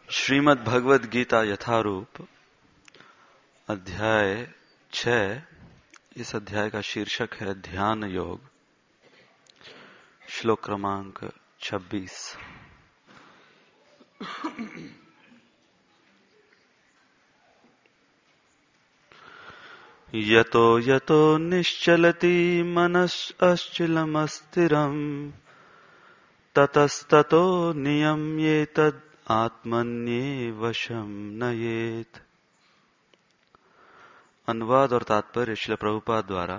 श्रीमद् भगवद गीता यथारूप अध्याय 6। इस अध्याय का शीर्षक है ध्यान योग। श्लोक क्रमांक 26। यतो यतो निश्चलति मनश्चलमस्थिरम् ततस्ततो नियम्येतद् आत्मन्येवशं नयेत्। अनुवाद और तात्पर्य श्रील प्रभुपाद द्वारा।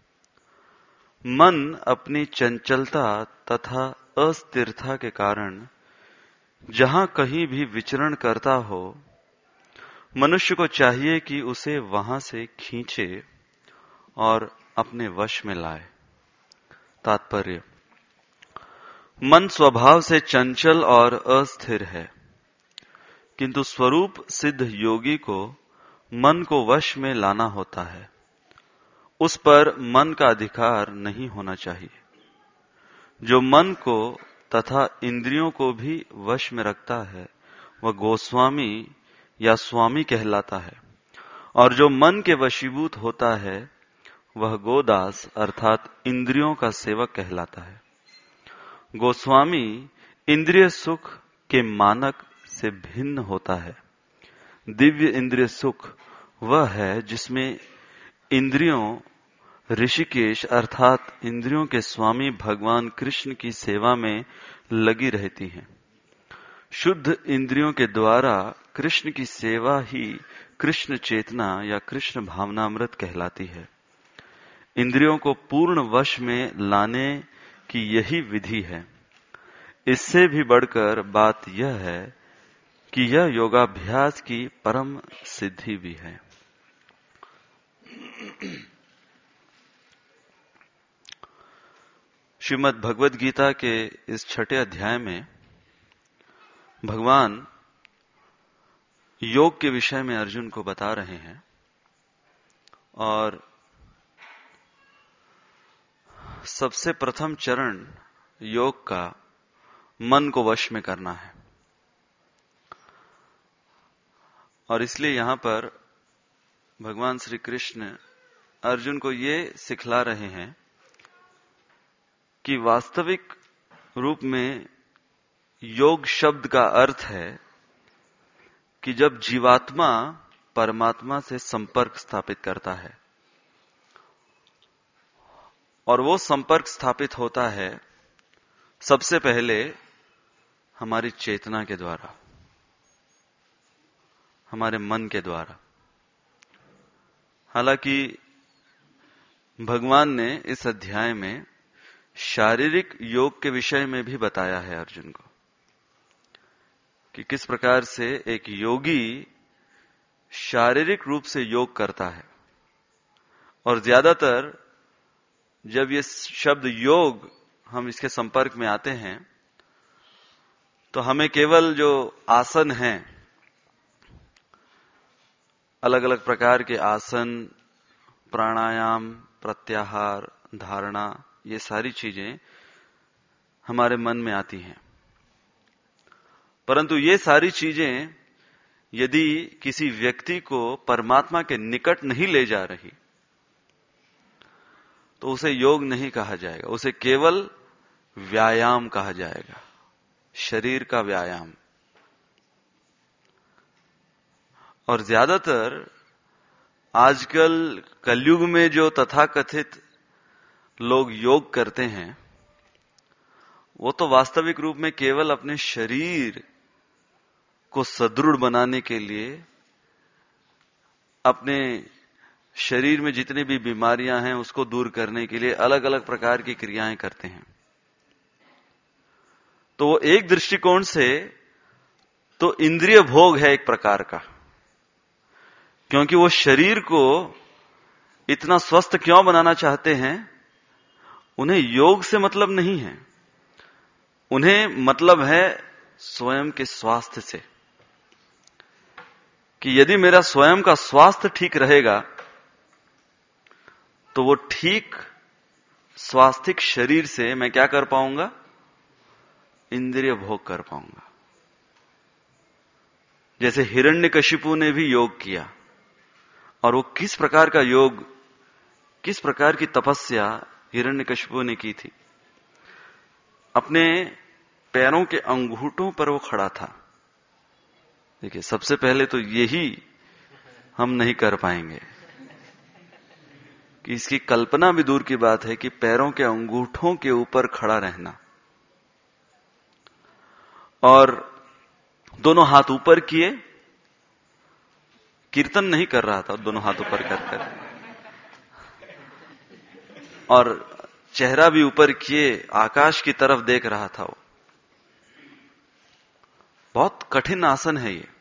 मन अपनी चंचलता तथा अस्थिरता के कारण जहां कहीं भी विचरण करता हो, मनुष्य को चाहिए कि उसे वहां से खींचे और अपने वश में लाए। तात्पर्य: मन स्वभाव से चंचल और अस्थिर है, किंतु स्वरूप सिद्ध योगी को मन को वश में लाना होता है। उस पर मन का अधिकार नहीं होना चाहिए। जो मन को तथा इंद्रियों को भी वश में रखता है वह गोस्वामी या स्वामी कहलाता है, और जो मन के वशीभूत होता है वह गोदास अर्थात इंद्रियों का सेवक कहलाता है। गोस्वामी इंद्रिय सुख के मानक से भिन्न होता है। दिव्य इंद्रिय सुख वह है जिसमें इंद्रियों ऋषिकेश अर्थात इंद्रियों के स्वामी भगवान कृष्ण की सेवा में लगी रहती हैं। शुद्ध इंद्रियों के द्वारा कृष्ण की सेवा ही कृष्ण चेतना या कृष्ण भावनामृत कहलाती है। इंद्रियों को पूर्ण वश में लाने की यही विधि है। इससे भी बढ़कर बात यह है कि यह योगाभ्यास की परम सिद्धि भी है। श्रीमद् भगवद गीता के इस 6ठे अध्याय में भगवान योग के विषय में अर्जुन को बता रहे हैं, और सबसे प्रथम चरण योग का मन को वश में करना है। और इसलिए यहां पर भगवान श्री कृष्ण अर्जुन को ये सिखला रहे हैं कि वास्तविक रूप में योग शब्द का अर्थ है कि जब जीवात्मा परमात्मा से संपर्क स्थापित करता है, और वो संपर्क स्थापित होता है सबसे पहले हमारी चेतना के द्वारा, हमारे मन के द्वारा। हालांकि भगवान ने इस अध्याय में शारीरिक योग के विषय में भी बताया है अर्जुन को कि किस प्रकार से एक योगी शारीरिक रूप से योग करता है। और ज्यादातर जब ये शब्द योग हम इसके संपर्क में आते हैं तो हमें केवल जो आसन हैं, अलग अलग प्रकार के आसन, प्राणायाम, प्रत्याहार, धारणा, ये सारी चीजें हमारे मन में आती हैं। परंतु ये सारी चीजें यदि किसी व्यक्ति को परमात्मा के निकट नहीं ले जा रही तो उसे योग नहीं कहा जाएगा, उसे केवल व्यायाम कहा जाएगा, शरीर का व्यायाम। और ज्यादातर आजकल कलयुग में जो तथाकथित लोग योग करते हैं वो तो वास्तविक रूप में केवल अपने शरीर को सुदृढ़ बनाने के लिए, अपने शरीर में जितनी भी बीमारियां हैं उसको दूर करने के लिए अलग अलग प्रकार की क्रियाएं करते हैं। तो वो एक दृष्टिकोण से तो इंद्रिय भोग है एक प्रकार का, क्योंकि वो शरीर को इतना स्वस्थ क्यों बनाना चाहते हैं? उन्हें योग से मतलब नहीं है, उन्हें मतलब है स्वयं के स्वास्थ्य से, कि यदि मेरा स्वयं का स्वास्थ्य ठीक रहेगा तो वो ठीक स्वास्थ्यिक शरीर से मैं क्या कर पाऊंगा? इंद्रिय भोग कर पाऊंगा। जैसे हिरण्यकशिपु ने भी योग किया, और वो किस प्रकार का योग, किस प्रकार की तपस्या हिरण्यकशिपु ने की थी। अपने पैरों के अंगूठों पर वो खड़ा था। देखिए, सबसे पहले तो यही हम नहीं कर पाएंगे कि इसकी कल्पना भी दूर की बात है कि पैरों के अंगूठों के ऊपर खड़ा रहना, और दोनों हाथ ऊपर किए, कीर्तन नहीं कर रहा था, दोनों हाथ ऊपर कर और चेहरा भी ऊपर किए आकाश की तरफ देख रहा था। वो बहुत कठिन आसन है ये।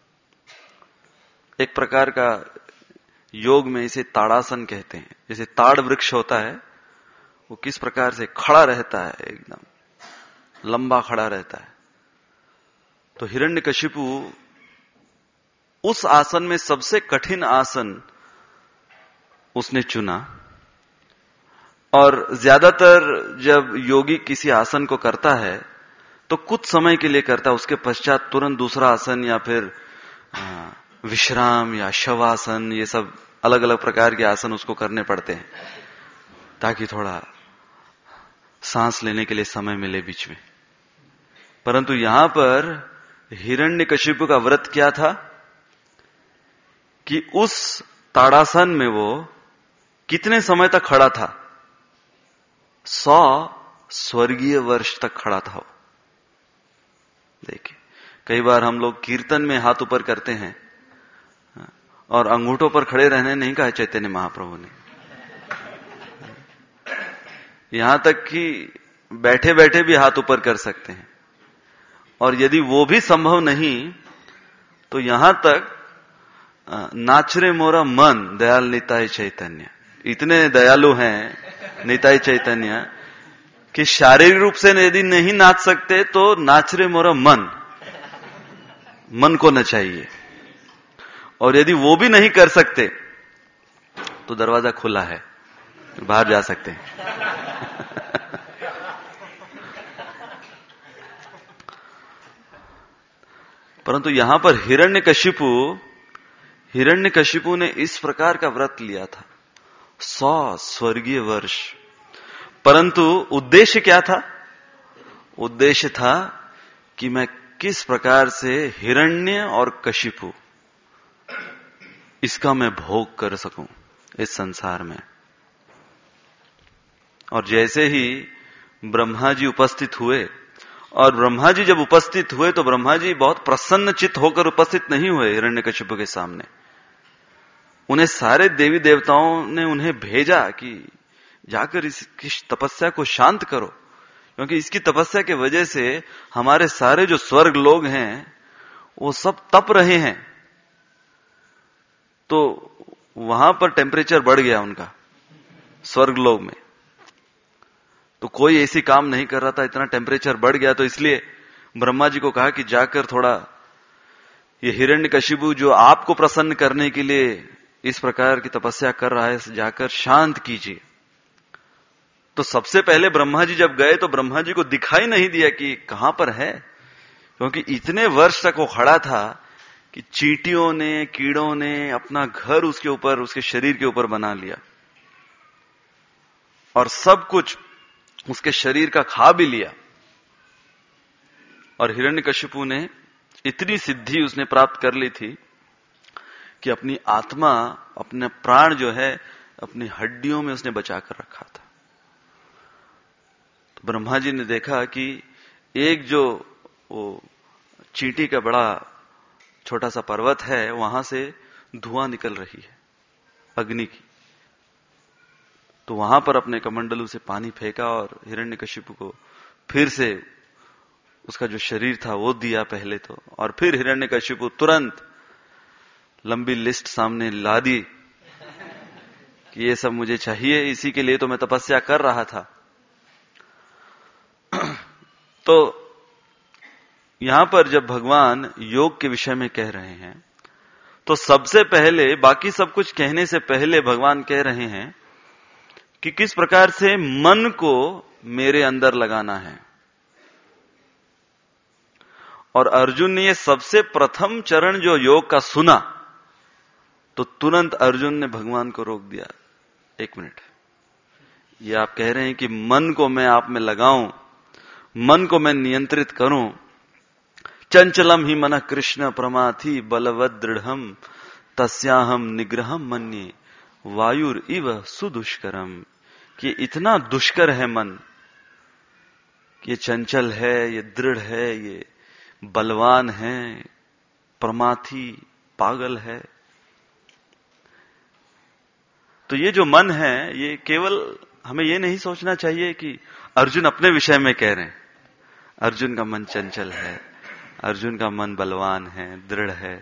एक प्रकार का योग में इसे ताड़ासन कहते हैं। जैसे ताड़ वृक्ष होता है, वो किस प्रकार से खड़ा रहता है, एकदम लंबा खड़ा रहता है। तो हिरण्यकशिपु उस आसन में सबसे कठिन आसन उसने चुना, और ज्यादातर जब योगी किसी आसन को करता है तो कुछ समय के लिए करता है, उसके पश्चात तुरंत दूसरा आसन या फिर विश्राम या शवासन, ये सब अलग अलग प्रकार के आसन उसको करने पड़ते हैं ताकि थोड़ा सांस लेने के लिए समय मिले बीच में। परंतु यहां पर हिरण्यकशिपु का व्रत क्या था कि उस ताड़ासन में वो कितने समय तक खड़ा था? 100 स्वर्गीय वर्ष तक खड़ा था वो। देखिए, कई बार हम लोग कीर्तन में हाथ ऊपर करते हैं और अंगूठों पर खड़े रहने नहीं कहा चैतन्य महाप्रभु ने। यहां तक कि बैठे बैठे भी हाथ ऊपर कर सकते हैं, और यदि वो भी संभव नहीं तो यहां तक नाचरे मोरा मन दयाल निताई चैतन्य, इतने दयालु हैं निताई चैतन्य कि शारीरिक रूप से यदि नहीं नाच सकते तो नाचरे मोरा मन को नचाइए, और यदि वो भी नहीं कर सकते तो दरवाजा खुला है, बाहर जा सकते हैं। परंतु यहां पर हिरण्यकशिपु ने इस प्रकार का व्रत लिया था, 100 स्वर्गीय वर्ष। परंतु उद्देश्य क्या था? उद्देश्य था कि मैं किस प्रकार से हिरण्य और कशिपु, इसका मैं भोग कर सकूं इस संसार में। और जैसे ही ब्रह्मा जी उपस्थित हुए, और ब्रह्मा जी जब उपस्थित हुए तो ब्रह्मा जी बहुत प्रसन्न चित्त होकर उपस्थित नहीं हुए हिरण्यकशिपु के सामने। उन्हें सारे देवी देवताओं ने उन्हें भेजा कि जाकर इसकी तपस्या को शांत करो, क्योंकि इसकी तपस्या के वजह से हमारे सारे जो स्वर्ग लोग हैं वो सब तप रहे हैं। तो वहां पर टेम्परेचर बढ़ गया उनका स्वर्ग लोग में, तो कोई ऐसी काम नहीं कर रहा था, इतना टेम्परेचर बढ़ गया। तो इसलिए ब्रह्मा जी को कहा कि जाकर थोड़ा ये हिरण्यकशिपु जो आपको प्रसन्न करने के लिए इस प्रकार की तपस्या कर रहा है, जाकर शांत कीजिए। तो सबसे पहले ब्रह्मा जी जब गए तो ब्रह्मा जी को दिखाई नहीं दिया कि कहां पर है, क्योंकि इतने वर्ष तक वो खड़ा था कि चींटियों ने, कीड़ों ने अपना घर उसके ऊपर, उसके शरीर के ऊपर बना लिया, और सब कुछ उसके शरीर का खा भी लिया। और हिरण्यकशिपु ने इतनी सिद्धि उसने प्राप्त कर ली थी कि अपनी आत्मा, अपने प्राण जो है अपनी हड्डियों में उसने बचा कर रखा था। तो ब्रह्मा जी ने देखा कि एक जो वो चींटी का बड़ा छोटा सा पर्वत है, वहां से धुआं निकल रही है अग्नि की। तो वहां पर अपने कमंडलू से पानी फेंका और हिरण्यकशिपु को फिर से उसका जो शरीर था वो दिया पहले तो, और फिर हिरण्यकशिपु तुरंत लंबी लिस्ट सामने ला दी कि ये सब मुझे चाहिए, इसी के लिए तो मैं तपस्या कर रहा था। तो यहां पर जब भगवान योग के विषय में कह रहे हैं तो सबसे पहले, बाकी सब कुछ कहने से पहले भगवान कह रहे हैं कि किस प्रकार से मन को मेरे अंदर लगाना है। और अर्जुन ने ये सबसे प्रथम चरण जो योग का सुना, तो तुरंत अर्जुन ने भगवान को रोक दिया। एक मिनट, ये आप कह रहे हैं कि मन को मैं आप में लगाऊं, मन को मैं नियंत्रित करूं, चंचलम ही मन कृष्ण प्रमाथि बलवद दृढ़म तस्याहम निग्रहम मन्ये वायुर इव सुदुष्करम, कि इतना दुष्कर है मन, ये चंचल है, ये दृढ़ है, ये बलवान है, प्रमाथी पागल है। तो ये जो मन है, ये केवल हमें ये नहीं सोचना चाहिए कि अर्जुन अपने विषय में कह रहे हैं अर्जुन का मन चंचल है, अर्जुन का मन बलवान है, दृढ़ है।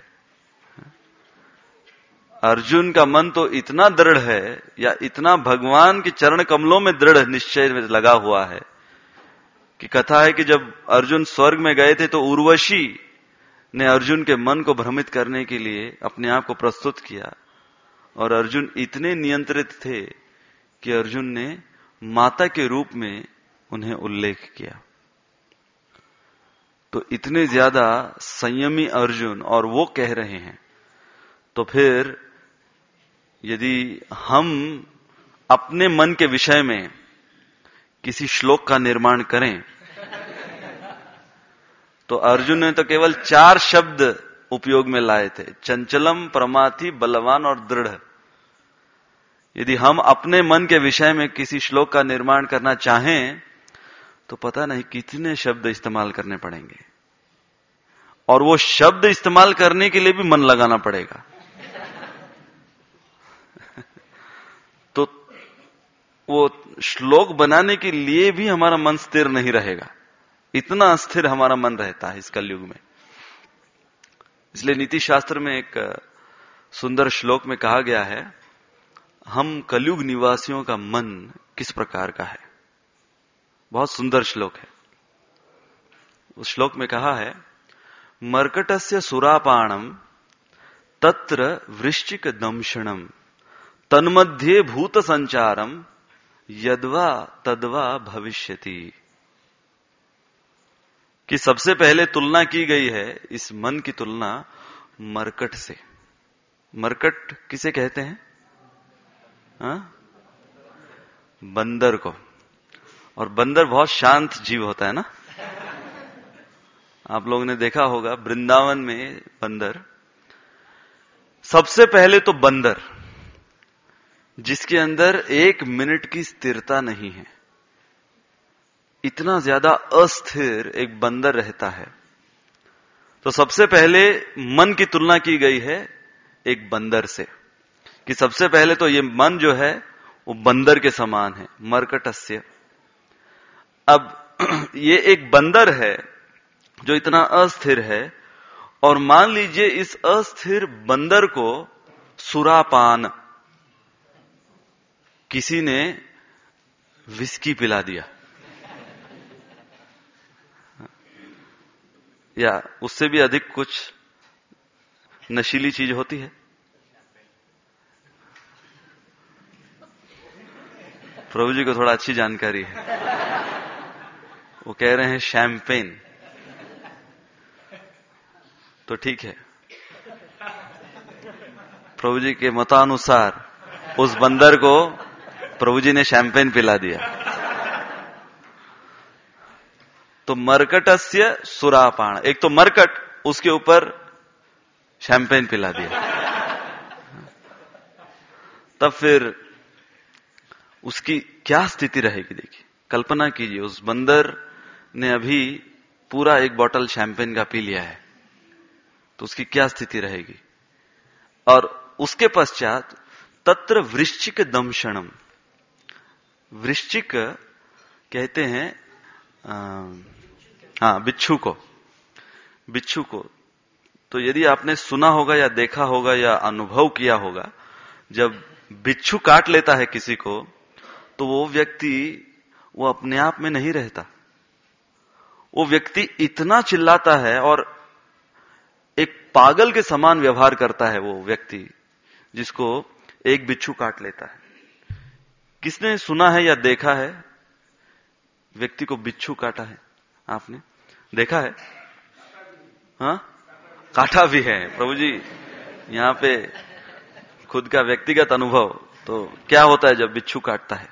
अर्जुन का मन तो इतना दृढ़ है, या इतना भगवान के चरण कमलों में दृढ़ निश्चय में लगा हुआ है, कि कथा है कि जब अर्जुन स्वर्ग में गए थे तो उर्वशी ने अर्जुन के मन को भ्रमित करने के लिए अपने आप को प्रस्तुत किया, और अर्जुन इतने नियंत्रित थे कि अर्जुन ने माता के रूप में उन्हें उल्लेख किया। तो इतने ज्यादा संयमी अर्जुन, और वो कह रहे हैं, तो फिर यदि हम अपने मन के विषय में किसी श्लोक का निर्माण करें, तो अर्जुन ने तो केवल 4 शब्द उपयोग में लाए थे, चंचलम, प्रमाथि, बलवान और दृढ़। यदि हम अपने मन के विषय में किसी श्लोक का निर्माण करना चाहें, तो पता नहीं कितने शब्द इस्तेमाल करने पड़ेंगे, और वो शब्द इस्तेमाल करने के लिए भी मन लगाना पड़ेगा। तो वो श्लोक बनाने के लिए भी हमारा मन स्थिर नहीं रहेगा, इतना अस्थिर हमारा मन रहता है इस कलयुग में। इसलिए नीति शास्त्र में एक सुंदर श्लोक में कहा गया है, हम कलयुग निवासियों का मन किस प्रकार का है। बहुत सुंदर श्लोक है। उस श्लोक में कहा है, मर्कटस्य सुरापाणम तत्र वृश्चिक दंशनम तन्मध्ये भूत संचारम यद्वा तद्वा भविष्यति। कि सबसे पहले तुलना की गई है इस मन की तुलना मरकट से। मरकट किसे कहते हैं? बंदर को। और बंदर बहुत शांत जीव होता है ना। आप लोगों ने देखा होगा वृंदावन में बंदर, सबसे पहले तो बंदर जिसके अंदर 1 मिनट की स्थिरता नहीं है, इतना ज्यादा अस्थिर एक बंदर रहता है। तो सबसे पहले मन की तुलना की गई है एक बंदर से, कि सबसे पहले तो ये मन जो है वो बंदर के समान है, मर्कटस्य। अब ये एक बंदर है जो इतना अस्थिर है, और मान लीजिए इस अस्थिर बंदर को सुरापान, किसी ने विस्की पिला दिया या उससे भी अधिक कुछ नशीली चीज होती है। प्रभु जी को थोड़ा अच्छी जानकारी है, वो कह रहे हैं शैंपेन, तो ठीक है। प्रभु जी के मतानुसार उस बंदर को प्रभु जी ने शैंपेन पिला दिया। तो मरकटस्य सुरापान, एक तो मरकट, उसके ऊपर शैंपेन पिला दिया। तब फिर उसकी क्या स्थिति रहेगी देखिए। कल्पना कीजिए उस बंदर ने अभी पूरा 1 बॉटल शैंपेन का पी लिया है, तो उसकी क्या स्थिति रहेगी। और उसके पश्चात तत्र वृश्चिक दंशनम, वृश्चिक कहते हैं बिच्छू को, बिच्छू को। तो यदि आपने सुना होगा या देखा होगा या अनुभव किया होगा, जब बिच्छू काट लेता है किसी को, तो वो व्यक्ति वो अपने आप में नहीं रहता, वो व्यक्ति इतना चिल्लाता है और एक पागल के समान व्यवहार करता है वो व्यक्ति जिसको एक बिच्छू काट लेता है। किसने सुना है या देखा है व्यक्ति को बिच्छू काटा है? आपने देखा है? हाँ, काटा भी है प्रभु जी। यहाँ पे खुद का व्यक्तिगत अनुभव, तो क्या होता है जब बिच्छू काटता है?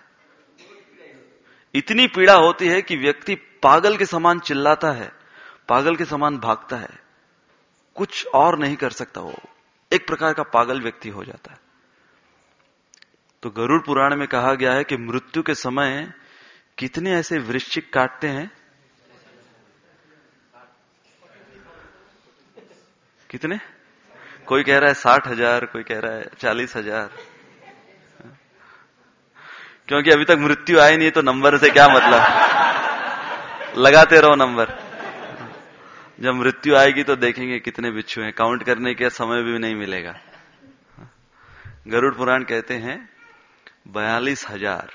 इतनी पीड़ा होती है कि व्यक्ति पागल के समान चिल्लाता है, पागल के समान भागता है, कुछ और नहीं कर सकता, वो एक प्रकार का पागल व्यक्ति हो जाता है। तो गरुड़ पुराण में कहा गया है कि मृत्यु के समय कितने ऐसे वृश्चिक काटते हैं? कितने? कोई कह रहा है 60,000, कोई कह रहा है 40,000। क्योंकि अभी तक मृत्यु आई नहीं, तो नंबर से क्या मतलब, लगाते रहो नंबर। जब मृत्यु आएगी तो देखेंगे कितने बिच्छू हैं, काउंट करने का समय भी नहीं मिलेगा। गरुड़ पुराण कहते हैं 42,000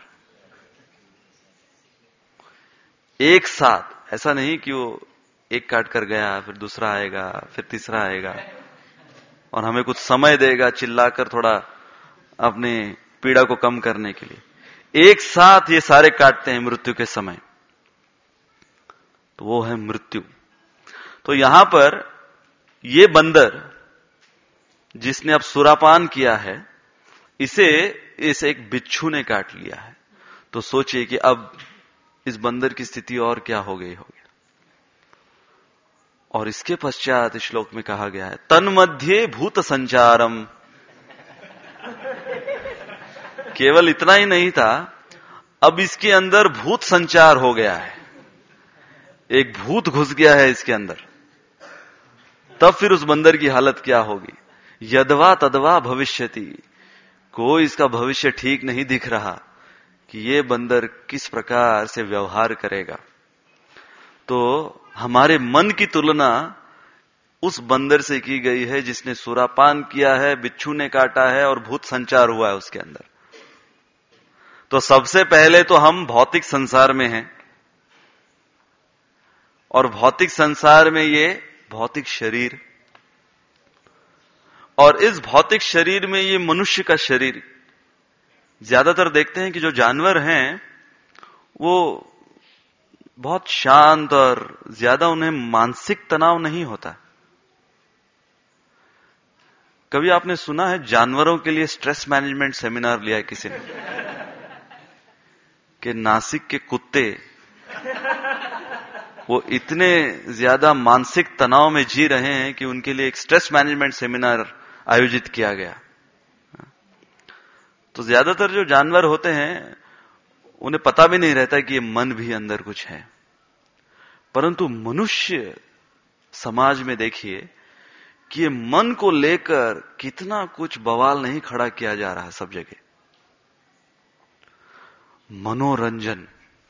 एक साथ। ऐसा नहीं कि वो एक काट कर गया, फिर दूसरा आएगा, फिर तीसरा आएगा और हमें कुछ समय देगा चिल्लाकर थोड़ा अपने पीड़ा को कम करने के लिए। एक साथ ये सारे काटते हैं मृत्यु के समय, तो वो है मृत्यु। तो यहां पर ये बंदर जिसने अब सुरापान किया है, इसे इस एक बिच्छू ने काट लिया है। तो सोचिए कि अब इस बंदर की स्थिति और क्या हो गई होगी। और इसके पश्चात श्लोक में कहा गया है तन्मध्ये भूत संचारम। केवल इतना ही नहीं था, अब इसके अंदर भूत संचार हो गया है, एक भूत घुस गया है इसके अंदर। तब फिर उस बंदर की हालत क्या होगी? यदवा तदवा भविष्यति। कोई इसका भविष्य ठीक नहीं दिख रहा कि ये बंदर किस प्रकार से व्यवहार करेगा। तो हमारे मन की तुलना उस बंदर से की गई है जिसने सुरापान किया है, बिच्छू ने काटा है और भूत संचार हुआ है उसके अंदर। तो सबसे पहले तो हम भौतिक संसार में हैं, और भौतिक संसार में ये भौतिक शरीर, और इस भौतिक शरीर में ये मनुष्य का शरीर। ज्यादातर देखते हैं कि जो जानवर हैं वो बहुत शांत और ज्यादा उन्हें मानसिक तनाव नहीं होता। कभी आपने सुना है जानवरों के लिए स्ट्रेस मैनेजमेंट सेमिनार लिया है किसी ने? कि नासिक के कुत्ते वो इतने ज्यादा मानसिक तनाव में जी रहे हैं कि उनके लिए एक स्ट्रेस मैनेजमेंट सेमिनार आयोजित किया गया। तो ज्यादातर जो जानवर होते हैं उन्हें पता भी नहीं रहता कि ये मन भी अंदर कुछ है। परंतु मनुष्य समाज में देखिए कि ये मन को लेकर कितना कुछ बवाल नहीं खड़ा किया जा रहा है सब जगह। मनोरंजन,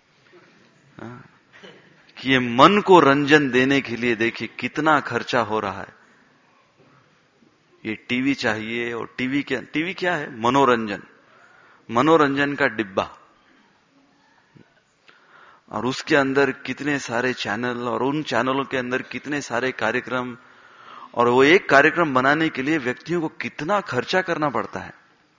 कि ये मन को रंजन देने के लिए देखिए कितना खर्चा हो रहा है। ये टीवी चाहिए, और टीवी क्या है? मनोरंजन, मनोरंजन का डिब्बा, और उसके अंदर कितने सारे चैनल, और उन चैनलों के अंदर कितने सारे कार्यक्रम, और वो एक कार्यक्रम बनाने के लिए व्यक्तियों को कितना खर्चा करना पड़ता है।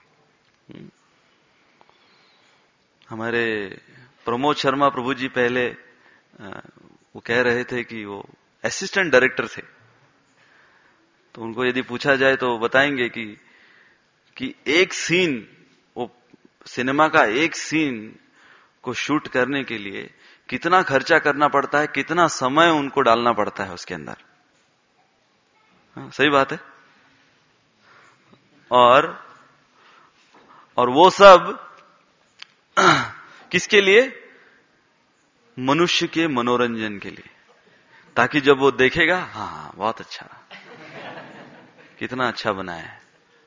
हमारे प्रमोद शर्मा प्रभु जी पहले वो कह रहे थे कि वो असिस्टेंट डायरेक्टर थे, तो उनको यदि पूछा जाए तो बताएंगे कि एक सीन, वो सिनेमा का एक सीन को शूट करने के लिए कितना खर्चा करना पड़ता है, कितना समय उनको डालना पड़ता है उसके अंदर। हाँ, सही बात है। और वो सब किसके लिए? मनुष्य के मनोरंजन के लिए, ताकि जब वो देखेगा, हाँ बहुत अच्छा, कितना अच्छा बनाया है।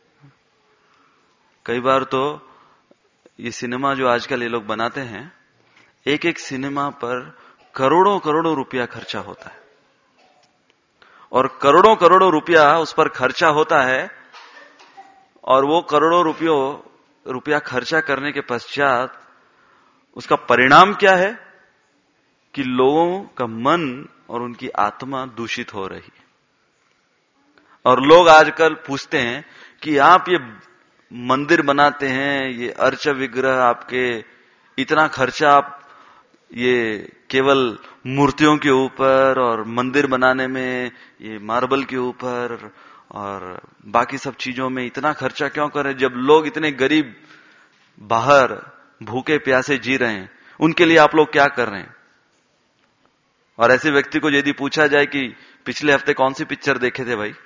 कई बार तो ये सिनेमा जो आजकल ये लोग बनाते हैं, एक एक सिनेमा पर करोड़ों करोड़ों रुपया खर्चा होता है, और करोड़ों करोड़ों रुपया उस पर खर्चा होता है, और वो करोड़ों रुपया खर्चा करने के पश्चात उसका परिणाम क्या है? कि लोगों का मन और उनकी आत्मा दूषित हो रही है। और लोग आजकल पूछते हैं कि आप ये मंदिर बनाते हैं, ये अर्च विग्रह, आपके इतना खर्चा आप ये केवल मूर्तियों के ऊपर और मंदिर बनाने में ये मार्बल के ऊपर और बाकी सब चीजों में इतना खर्चा क्यों करें, जब लोग इतने गरीब बाहर भूखे प्यासे जी रहे हैं, उनके लिए आप लोग क्या कर रहे हैं। और ऐसे व्यक्ति को यदि पूछा जाए कि पिछले हफ्ते कौन सी पिक्चर देखे थे भाई,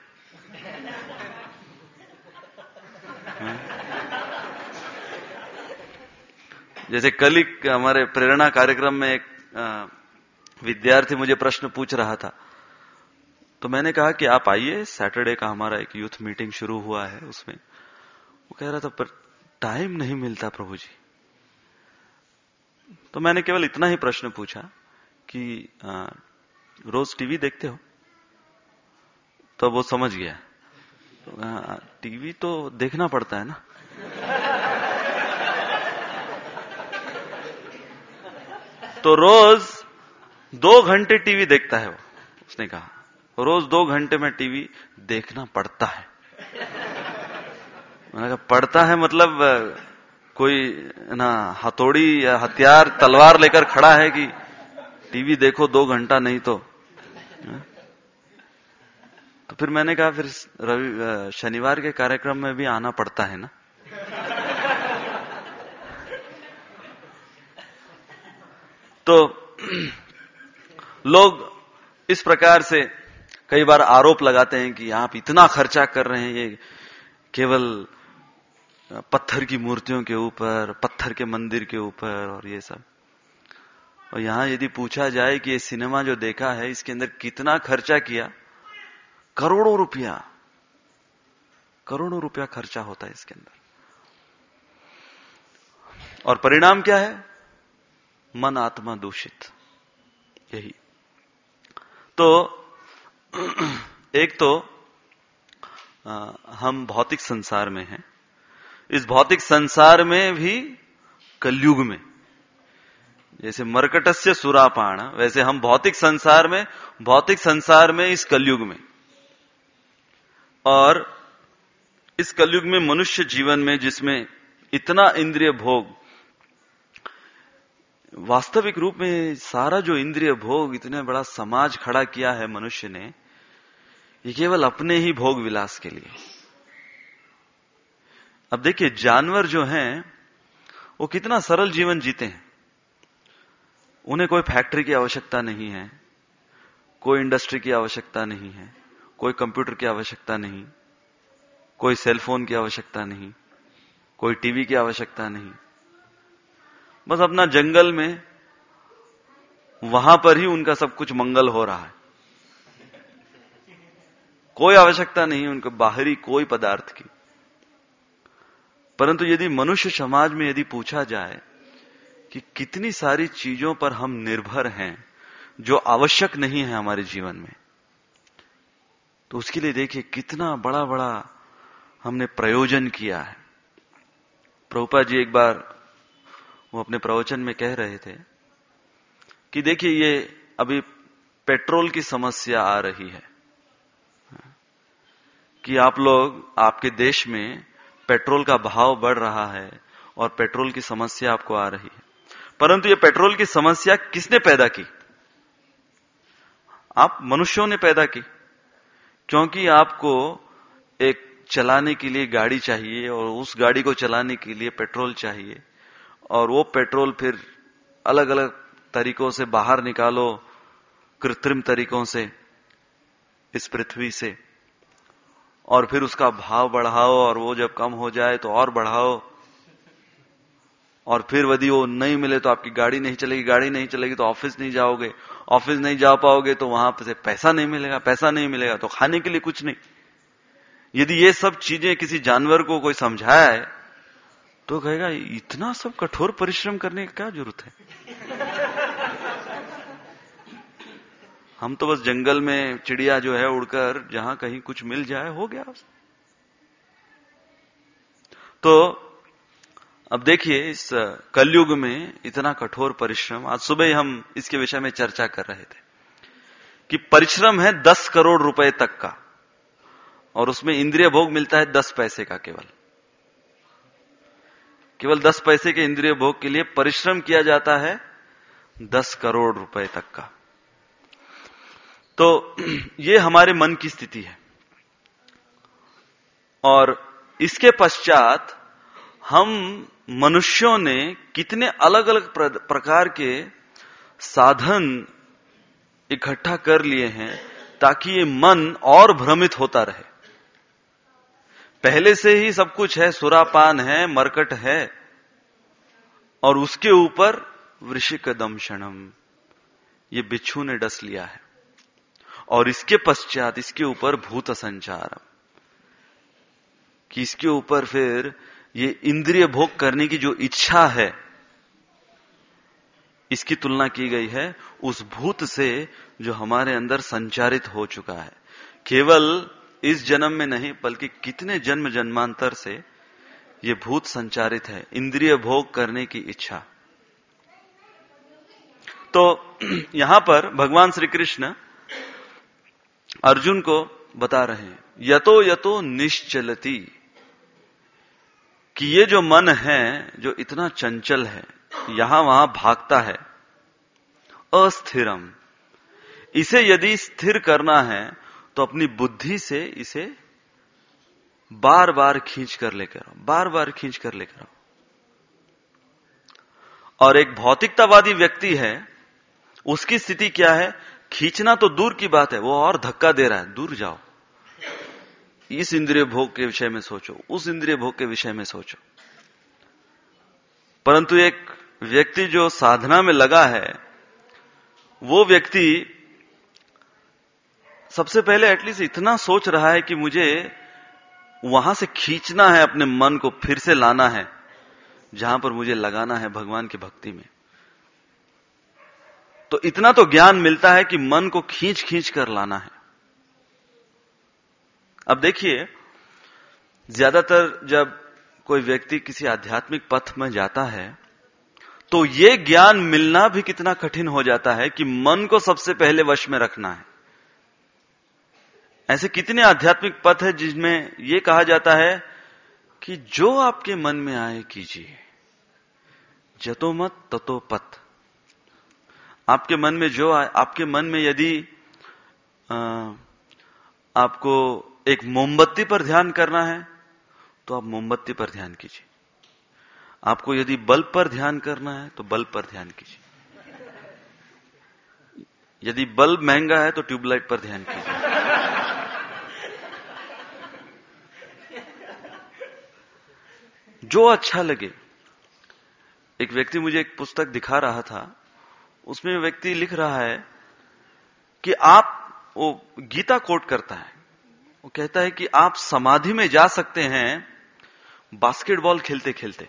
जैसे कल ही हमारे प्रेरणा कार्यक्रम में एक विद्यार्थी मुझे प्रश्न पूछ रहा था, तो मैंने कहा कि आप आइए, सैटरडे का हमारा एक यूथ मीटिंग शुरू हुआ है, उसमें वो कह रहा था पर टाइम नहीं मिलता प्रभु जी। तो मैंने केवल इतना ही प्रश्न पूछा कि रोज टीवी देखते हो? तो वो समझ गया, तो टीवी तो देखना पड़ता है ना। तो रोज 2 घंटे टीवी देखता है वो, उसने कहा रोज 2 घंटे में टीवी देखना पड़ता है। मैंने कहा पड़ता है मतलब कोई ना हथौड़ी या हथियार तलवार लेकर खड़ा है कि टीवी देखो 2 घंटा, नहीं तो फिर मैंने कहा फिर शनिवार के कार्यक्रम में भी आना पड़ता है ना। तो लोग इस प्रकार से कई बार आरोप लगाते हैं कि आप इतना खर्चा कर रहे हैं, ये केवल पत्थर की मूर्तियों के ऊपर, पत्थर के मंदिर के ऊपर और ये सब। और यहां यदि पूछा जाए कि ये सिनेमा जो देखा है इसके अंदर कितना खर्चा किया, करोड़ों रुपया खर्चा होता है इसके अंदर। और परिणाम क्या है? मन आत्मा दूषित। यही तो एक तो हम भौतिक संसार में हैं, इस भौतिक संसार में भी कलयुग में जैसे मर्कटस्य सुरापाण, वैसे हम भौतिक संसार में इस कलयुग में, और इस कलयुग में मनुष्य जीवन में जिसमें इतना इंद्रिय भोग, वास्तविक रूप में सारा जो इंद्रिय भोग इतने बड़ा समाज खड़ा किया है मनुष्य ने, ये केवल अपने ही भोग विलास के लिए। अब देखिए जानवर जो हैं वो कितना सरल जीवन जीते हैं, उन्हें कोई फैक्ट्री की आवश्यकता नहीं है, कोई इंडस्ट्री की आवश्यकता नहीं है, कोई कंप्यूटर की आवश्यकता नहीं, कोई सेलफोन की आवश्यकता नहीं, कोई टीवी की आवश्यकता नहीं, बस अपना जंगल में वहां पर ही उनका सब कुछ मंगल हो रहा है। कोई आवश्यकता नहीं उनको बाहरी कोई पदार्थ की। परंतु यदि मनुष्य समाज में यदि पूछा जाए कि कितनी सारी चीजों पर हम निर्भर हैं जो आवश्यक नहीं है हमारे जीवन में, तो उसके लिए देखिए कितना बड़ा बड़ा हमने प्रयोजन किया है। प्रभुपाद जी एक बार वो अपने प्रवचन में कह रहे थे कि देखिए ये अभी पेट्रोल की समस्या आ रही है कि आप लोग, आपके देश में पेट्रोल का भाव बढ़ रहा है और पेट्रोल की समस्या आपको आ रही है। परंतु ये पेट्रोल की समस्या किसने पैदा की? आप मनुष्यों ने पैदा की, क्योंकि आपको एक चलाने के लिए गाड़ी चाहिए और उस गाड़ी को चलाने के लिए पेट्रोल चाहिए, और वो पेट्रोल फिर अलग अलग तरीकों से बाहर निकालो, कृत्रिम तरीकों से इस पृथ्वी से, और फिर उसका भाव बढ़ाओ, और वो जब कम हो जाए तो और बढ़ाओ, और फिर यदि वो नहीं मिले तो आपकी गाड़ी नहीं चलेगी, गाड़ी नहीं चलेगी तो ऑफिस नहीं जाओगे, ऑफिस नहीं जा पाओगे तो वहां से पैसा नहीं मिलेगा, पैसा नहीं मिलेगा तो खाने के लिए कुछ नहीं। यदि ये सब चीजें किसी जानवर को कोई समझाया है तो कहेगा इतना सब कठोर परिश्रम करने की क्या जरूरत है, हम तो बस जंगल में चिड़िया जो है उड़कर जहां कहीं कुछ मिल जाए हो गया। तो अब देखिए इस कलयुग में इतना कठोर परिश्रम, आज सुबह ही हम इसके विषय में चर्चा कर रहे थे कि परिश्रम है 10 करोड़ रुपए तक का, और उसमें इंद्रिय भोग मिलता है 10 पैसे का। केवल 10 पैसे के इंद्रिय भोग के लिए परिश्रम किया जाता है 10 करोड़ रुपए तक का। तो ये हमारे मन की स्थिति है। और इसके पश्चात हम मनुष्यों ने कितने अलग अलग प्रकार के साधन इकट्ठा कर लिए हैं ताकि ये मन और भ्रमित होता रहे। पहले से ही सब कुछ है, सुरापान है, मरकट है, और उसके ऊपर वृश्चिक दंशनम, ये बिच्छू ने डस लिया है। और इसके पश्चात इसके ऊपर भूत संचार, कि इसके ऊपर फिर ये इंद्रिय भोग करने की जो इच्छा है, इसकी तुलना की गई है उस भूत से जो हमारे अंदर संचारित हो चुका है। केवल इस जन्म में नहीं बल्कि कितने जन्म जन्मांतर से ये भूत संचारित है, इंद्रिय भोग करने की इच्छा। तो यहां पर भगवान श्री कृष्ण अर्जुन को बता रहे हैं, यतो यतो निश्चलती, कि ये जो मन है जो इतना चंचल है, यहां वहां भागता है, अस्थिरम, इसे यदि स्थिर करना है तो अपनी बुद्धि से इसे बार बार खींच कर लेकर आओ, बार बार खींच कर लेकर आओ। और एक भौतिकतावादी व्यक्ति है, उसकी स्थिति क्या है? खींचना तो दूर की बात है, वो और धक्का दे रहा है, दूर जाओ, इस इंद्रिय भोग के विषय में सोचो, उस इंद्रिय भोग के विषय में सोचो। परंतु एक व्यक्ति जो साधना में लगा है, वो व्यक्ति सबसे पहले एटलीस्ट इतना सोच रहा है कि मुझे वहां से खींचना है, अपने मन को फिर से लाना है जहां पर मुझे लगाना है भगवान की भक्ति में। तो इतना तो ज्ञान मिलता है कि मन को खींच खींच कर लाना है। अब देखिए, ज्यादातर जब कोई व्यक्ति किसी आध्यात्मिक पथ में जाता है तो यह ज्ञान मिलना भी कितना कठिन हो जाता है कि मन को सबसे पहले वश में रखना है। ऐसे कितने आध्यात्मिक पथ है जिसमें यह कहा जाता है कि जो आपके मन में आए कीजिए, जतो मत ततो पथ। आपके मन में जो आए, आपके मन में यदि आपको एक मोमबत्ती पर ध्यान करना है तो आप मोमबत्ती पर ध्यान कीजिए, आपको यदि बल्ब पर ध्यान करना है तो बल्ब पर ध्यान कीजिए, यदि बल्ब महंगा है तो ट्यूबलाइट पर ध्यान कीजिए। जो अच्छा लगे। एक व्यक्ति मुझे एक पुस्तक दिखा रहा था, उसमें व्यक्ति लिख रहा है कि आप, वो गीता कोट करता है, वो कहता है कि आप समाधि में जा सकते हैं बास्केटबॉल खेलते खेलते।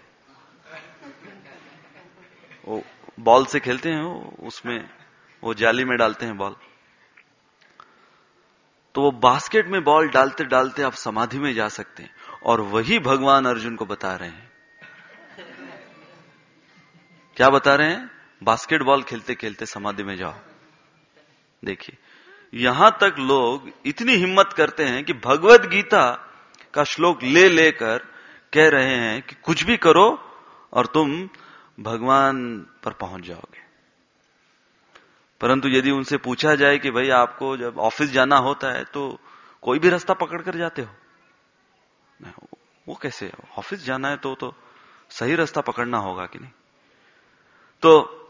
वो बॉल से खेलते हैं, उसमें वो जाली में डालते हैं बॉल, तो वो बास्केट में बॉल डालते डालते आप समाधि में जा सकते हैं। और वही भगवान अर्जुन को बता रहे हैं। क्या बता रहे हैं? बास्केटबॉल खेलते खेलते समाधि में जाओ। देखिए, यहां तक लोग इतनी हिम्मत करते हैं कि भगवत गीता का श्लोक ले लेकर कह रहे हैं कि कुछ भी करो और तुम भगवान पर पहुंच जाओगे। परंतु यदि उनसे पूछा जाए कि भाई आपको जब ऑफिस जाना होता है तो कोई भी रास्ता पकड़ कर जाते हो? वो कैसे? ऑफिस जाना है तो सही रास्ता पकड़ना होगा कि नहीं? तो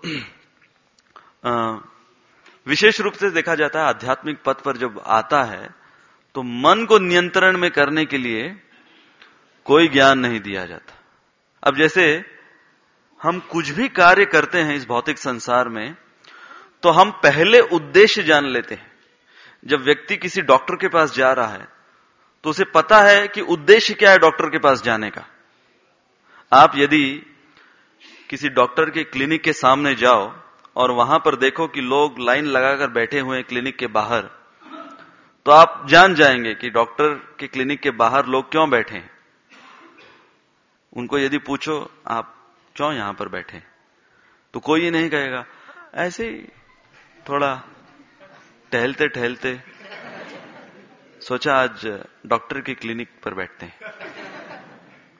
विशेष रूप से देखा जाता है आध्यात्मिक पथ पर जब आता है तो मन को नियंत्रण में करने के लिए कोई ज्ञान नहीं दिया जाता। अब जैसे हम कुछ भी कार्य करते हैं इस भौतिक संसार में तो हम पहले उद्देश्य जान लेते हैं। जब व्यक्ति किसी डॉक्टर के पास जा रहा है तो उसे पता है कि उद्देश्य क्या है डॉक्टर के पास जाने का। आप यदि किसी डॉक्टर के क्लिनिक के सामने जाओ और वहां पर देखो कि लोग लाइन लगाकर बैठे हुए हैं क्लिनिक के बाहर, तो आप जान जाएंगे कि डॉक्टर के क्लिनिक के बाहर लोग क्यों बैठे हैं। उनको यदि पूछो आप क्यों यहां पर बैठे, तो कोई ही नहीं कहेगा, ऐसे ही थोड़ा टहलते टहलते सोचा आज डॉक्टर के क्लिनिक पर बैठते हैं,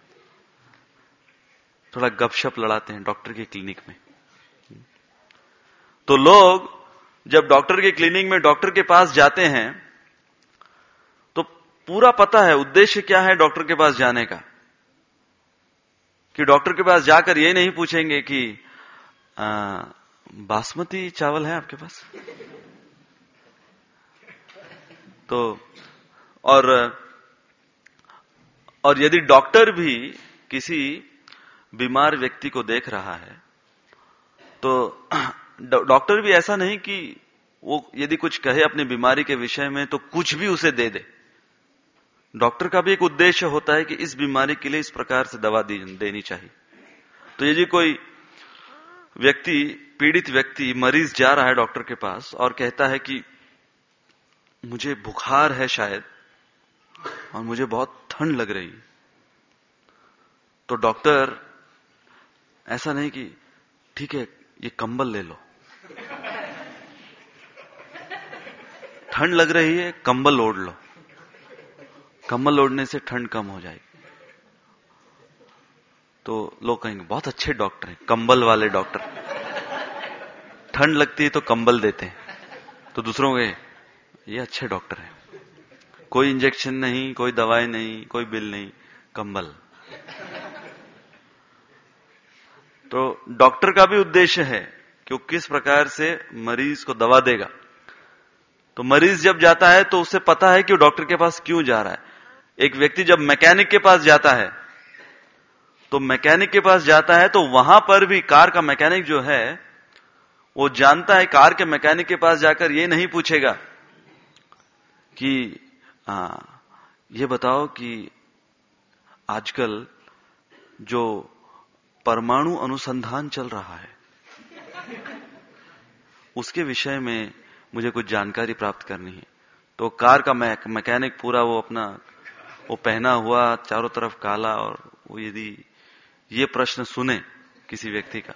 थोड़ा गपशप लड़ाते हैं डॉक्टर के क्लिनिक में। तो लोग जब डॉक्टर के क्लिनिक में डॉक्टर के पास जाते हैं तो पूरा पता है उद्देश्य क्या है डॉक्टर के पास जाने का, कि डॉक्टर के पास जाकर ये नहीं पूछेंगे कि बासमती चावल है आपके पास। तो और यदि डॉक्टर भी किसी बीमार व्यक्ति को देख रहा है तो डॉक्टर भी ऐसा नहीं कि वो यदि कुछ कहे अपनी बीमारी के विषय में तो कुछ भी उसे दे दे। डॉक्टर का भी एक उद्देश्य होता है कि इस बीमारी के लिए इस प्रकार से दवा देनी चाहिए। तो यदि कोई व्यक्ति, पीड़ित व्यक्ति, मरीज जा रहा है डॉक्टर के पास और कहता है कि मुझे बुखार है शायद और मुझे बहुत ठंड लग रही, तो डॉक्टर ऐसा नहीं कि ठीक है ये कंबल ले लो, ठंड लग रही है कंबल ओढ़ लो, कंबल ओढ़ने से ठंड कम हो जाएगी। तो लोग कहेंगे बहुत अच्छे डॉक्टर हैं, कंबल वाले डॉक्टर, ठंड लगती है तो कंबल देते हैं। तो दूसरों के ये अच्छे डॉक्टर हैं, कोई इंजेक्शन नहीं, कोई दवाई नहीं, कोई बिल नहीं, कंबल। तो डॉक्टर का भी उद्देश्य है कि वो किस प्रकार से मरीज को दवा देगा। तो मरीज जब जाता है तो उसे पता है कि वो डॉक्टर के पास क्यों जा रहा है। एक व्यक्ति जब मैकेनिक के पास जाता है तो मैकेनिक के पास जाता है तो वहां पर भी कार का मैकेनिक जो है वो जानता है, कार के मैकेनिक के पास जाकर ये नहीं पूछेगा कि ये बताओ कि आजकल जो परमाणु अनुसंधान चल रहा है उसके विषय में मुझे कुछ जानकारी प्राप्त करनी है। तो कार का मैकेनिक पूरा वो पहना हुआ, चारों तरफ काला, और वो यदि ये प्रश्न सुने किसी व्यक्ति का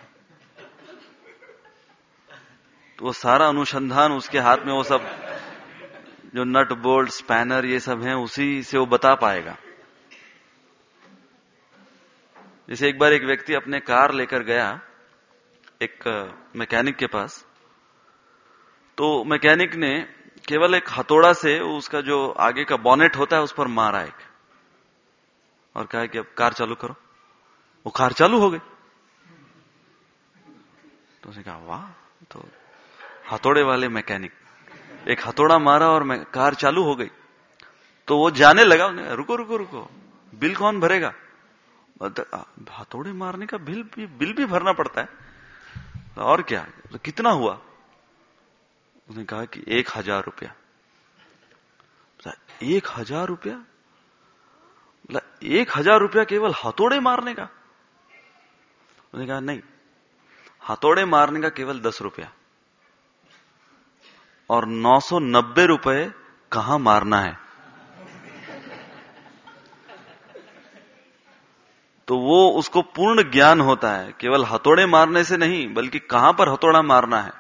तो वो सारा अनुसंधान उसके हाथ में, वो सब जो नट बोल्ट स्पैनर ये सब हैं उसी से वो बता पाएगा। जैसे एक बार एक व्यक्ति अपने कार लेकर गया एक मैकेनिक के पास, तो मैकेनिक ने केवल एक हथौड़ा से उसका जो आगे का बॉनेट होता है उस पर मारा एक, और कहा कि अब कार चालू करो। वो कार चालू हो गई। तो उसने कहा वाह, तो हथौड़े वाले मैकेनिक, एक हथौड़ा मारा और कार चालू हो गई। तो वो जाने लगा, रुको रुको रुको, बिल कौन भरेगा? हथौड़े मारने का बिल भी भरना पड़ता है, और क्या, तो कितना हुआ? उसने कहा कि 1000 रुपया। 1000 रुपया? 1000 रुपया केवल हथौड़े मारने का? उसने कहा नहीं, हथौड़े मारने का केवल 10 रुपया, और 990 रुपए कहां मारना है। तो वो उसको पूर्ण ज्ञान होता है, केवल हथौड़े मारने से नहीं बल्कि कहां पर हथौड़ा मारना है।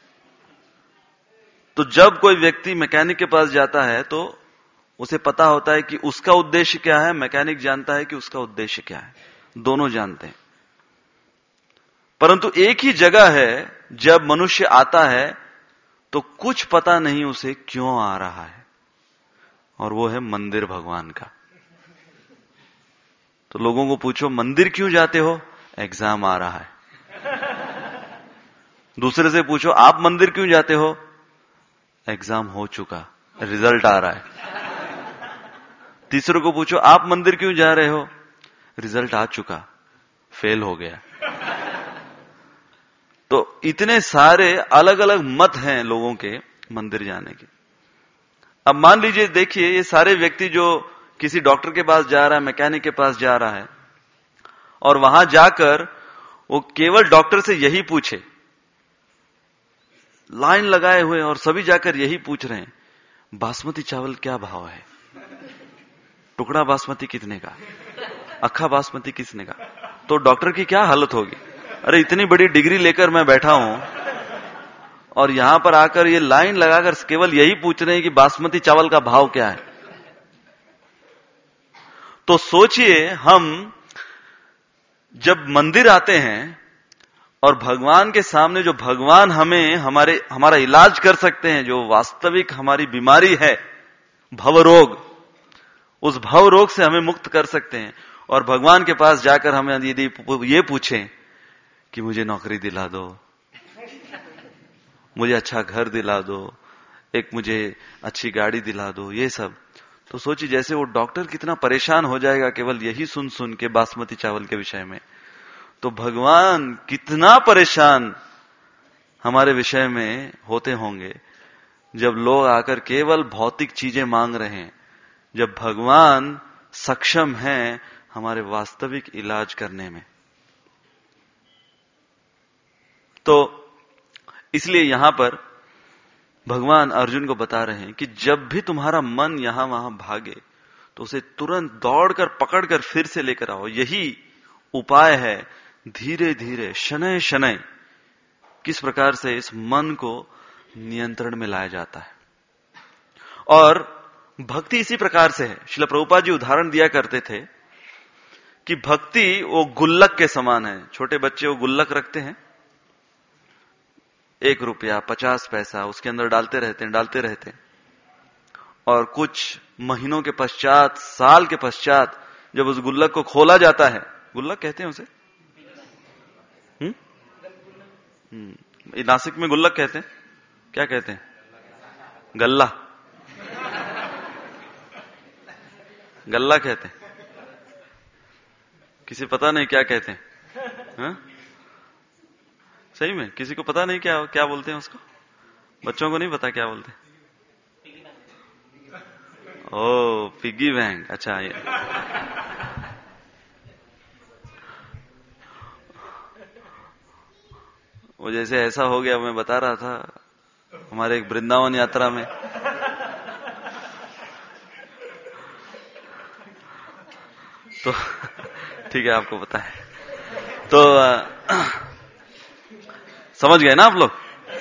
तो जब कोई व्यक्ति मैकेनिक के पास जाता है तो उसे पता होता है कि उसका उद्देश्य क्या है, मैकेनिक जानता है कि उसका उद्देश्य क्या है, दोनों जानते हैं। परंतु एक ही जगह है जब मनुष्य आता है तो कुछ पता नहीं उसे क्यों आ रहा है, और वो है मंदिर भगवान का। तो लोगों को पूछो मंदिर क्यों जाते हो? एग्जाम आ रहा है। दूसरे से पूछो आप मंदिर क्यों जाते हो? एग्जाम हो चुका, रिजल्ट आ रहा है। तीसरे को पूछो आप मंदिर क्यों जा रहे हो? रिजल्ट आ चुका, फेल हो गया। तो इतने सारे अलग अलग मत हैं लोगों के मंदिर जाने के। अब मान लीजिए, देखिए, ये सारे व्यक्ति जो किसी डॉक्टर के पास जा रहा है, मैकेनिक के पास जा रहा है, और वहां जाकर वो केवल डॉक्टर से यही पूछे, लाइन लगाए हुए और सभी जाकर यही पूछ रहे हैं बासमती चावल क्या भाव है, टुकड़ा बासमती कितने का, अक्खा बासमती कितने का। तो डॉक्टर की क्या हालत होगी? अरे इतनी बड़ी डिग्री लेकर मैं बैठा हूं और यहां पर आकर ये लाइन लगाकर केवल यही पूछ रहे हैं कि बासमती चावल का भाव क्या है। तो सोचिए, हम जब मंदिर आते हैं और भगवान के सामने जो भगवान हमें हमारा इलाज कर सकते हैं, जो वास्तविक हमारी बीमारी है भवरोग, उस भव रोग से हमें मुक्त कर सकते हैं। और भगवान के पास जाकर हमें यदि ये पूछें कि मुझे नौकरी दिला दो, मुझे अच्छा घर दिला दो, एक मुझे अच्छी गाड़ी दिला दो, ये सब, तो सोचिए जैसे वो डॉक्टर कितना परेशान हो जाएगा केवल यही सुन सुन के बासमती चावल के विषय में। तो भगवान कितना परेशान हमारे विषय में होते होंगे जब लोग आकर केवल भौतिक चीजें मांग रहे हैं, जब भगवान सक्षम हैं हमारे वास्तविक इलाज करने में। तो इसलिए यहां पर भगवान अर्जुन को बता रहे हैं कि जब भी तुम्हारा मन यहां वहां भागे तो उसे तुरंत दौड़कर पकड़कर फिर से लेकर आओ। यही उपाय है, धीरे धीरे शनय शनय किस प्रकार से इस मन को नियंत्रण में लाया जाता है। और भक्ति इसी प्रकार से है। श्रील प्रभुपाद जी उदाहरण दिया करते थे कि भक्ति वो गुल्लक के समान है। छोटे बच्चे वो गुल्लक रखते हैं, 1 रुपया 50 पैसा उसके अंदर डालते रहते हैं और कुछ महीनों के पश्चात, साल के पश्चात जब उस गुल्लक को खोला जाता है, गुल्लक कहते हैं उसे, नासिक में गुल्लक कहते हैं, क्या कहते हैं? गल्ला, गल्ला कहते हैं। किसी पता नहीं क्या कहते हैं? हा? सही में किसी को पता नहीं क्या क्या बोलते हैं उसको? बच्चों को नहीं पता क्या बोलते हैं? ओ पिगी बैंक, अच्छा ये वो जैसे ऐसा हो गया, मैं बता रहा था हमारे एक वृंदावन यात्रा में तो ठीक है आपको पता है तो समझ गए ना आप लोग।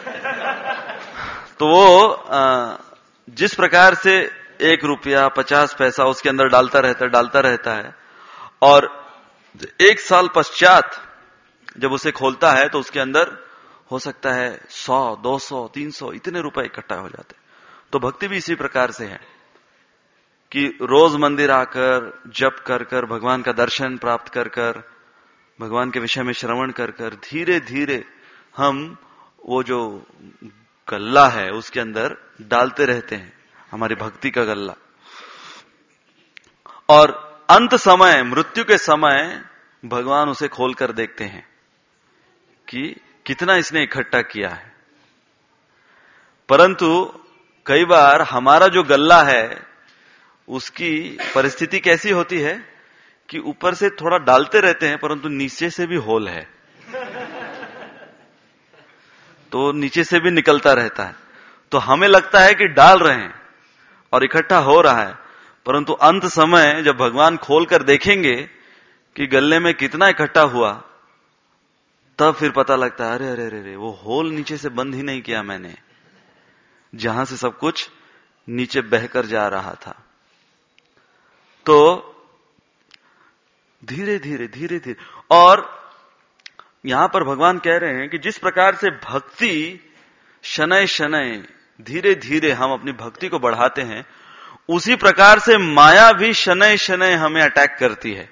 तो वो जिस प्रकार से 1 रुपया 50 पैसा उसके अंदर डालता रहता है और 1 साल पश्चात जब उसे खोलता है तो उसके अंदर हो सकता है 100, 200, 300 इतने रुपए इकट्ठा हो जाते। तो भक्ति भी इसी प्रकार से है कि रोज मंदिर आकर जप कर कर, भगवान का दर्शन प्राप्त कर कर, भगवान के विषय में श्रवण कर कर, धीरे धीरे हम वो जो गल्ला है उसके अंदर डालते रहते हैं, हमारी भक्ति का गल्ला। और अंत समय, मृत्यु के समय भगवान उसे खोलकर देखते हैं कि कितना इसने इकट्ठा किया है। परंतु कई बार हमारा जो गल्ला है उसकी परिस्थिति कैसी होती है कि ऊपर से थोड़ा डालते रहते हैं परंतु नीचे से भी होल है, तो नीचे से भी निकलता रहता है। तो हमें लगता है कि डाल रहे हैं और इकट्ठा हो रहा है, परंतु अंत समय जब भगवान खोलकर देखेंगे कि गल्ले में कितना इकट्ठा हुआ, तब फिर पता लगता है अरे अरे अरे वो होल नीचे से बंद ही नहीं किया मैंने, जहां से सब कुछ नीचे बहकर जा रहा था। तो धीरे धीरे और यहां पर भगवान कह रहे हैं कि जिस प्रकार से भक्ति शनय शनय धीरे धीरे हम अपनी भक्ति को बढ़ाते हैं, उसी प्रकार से माया भी शनय शनय हमें अटैक करती है।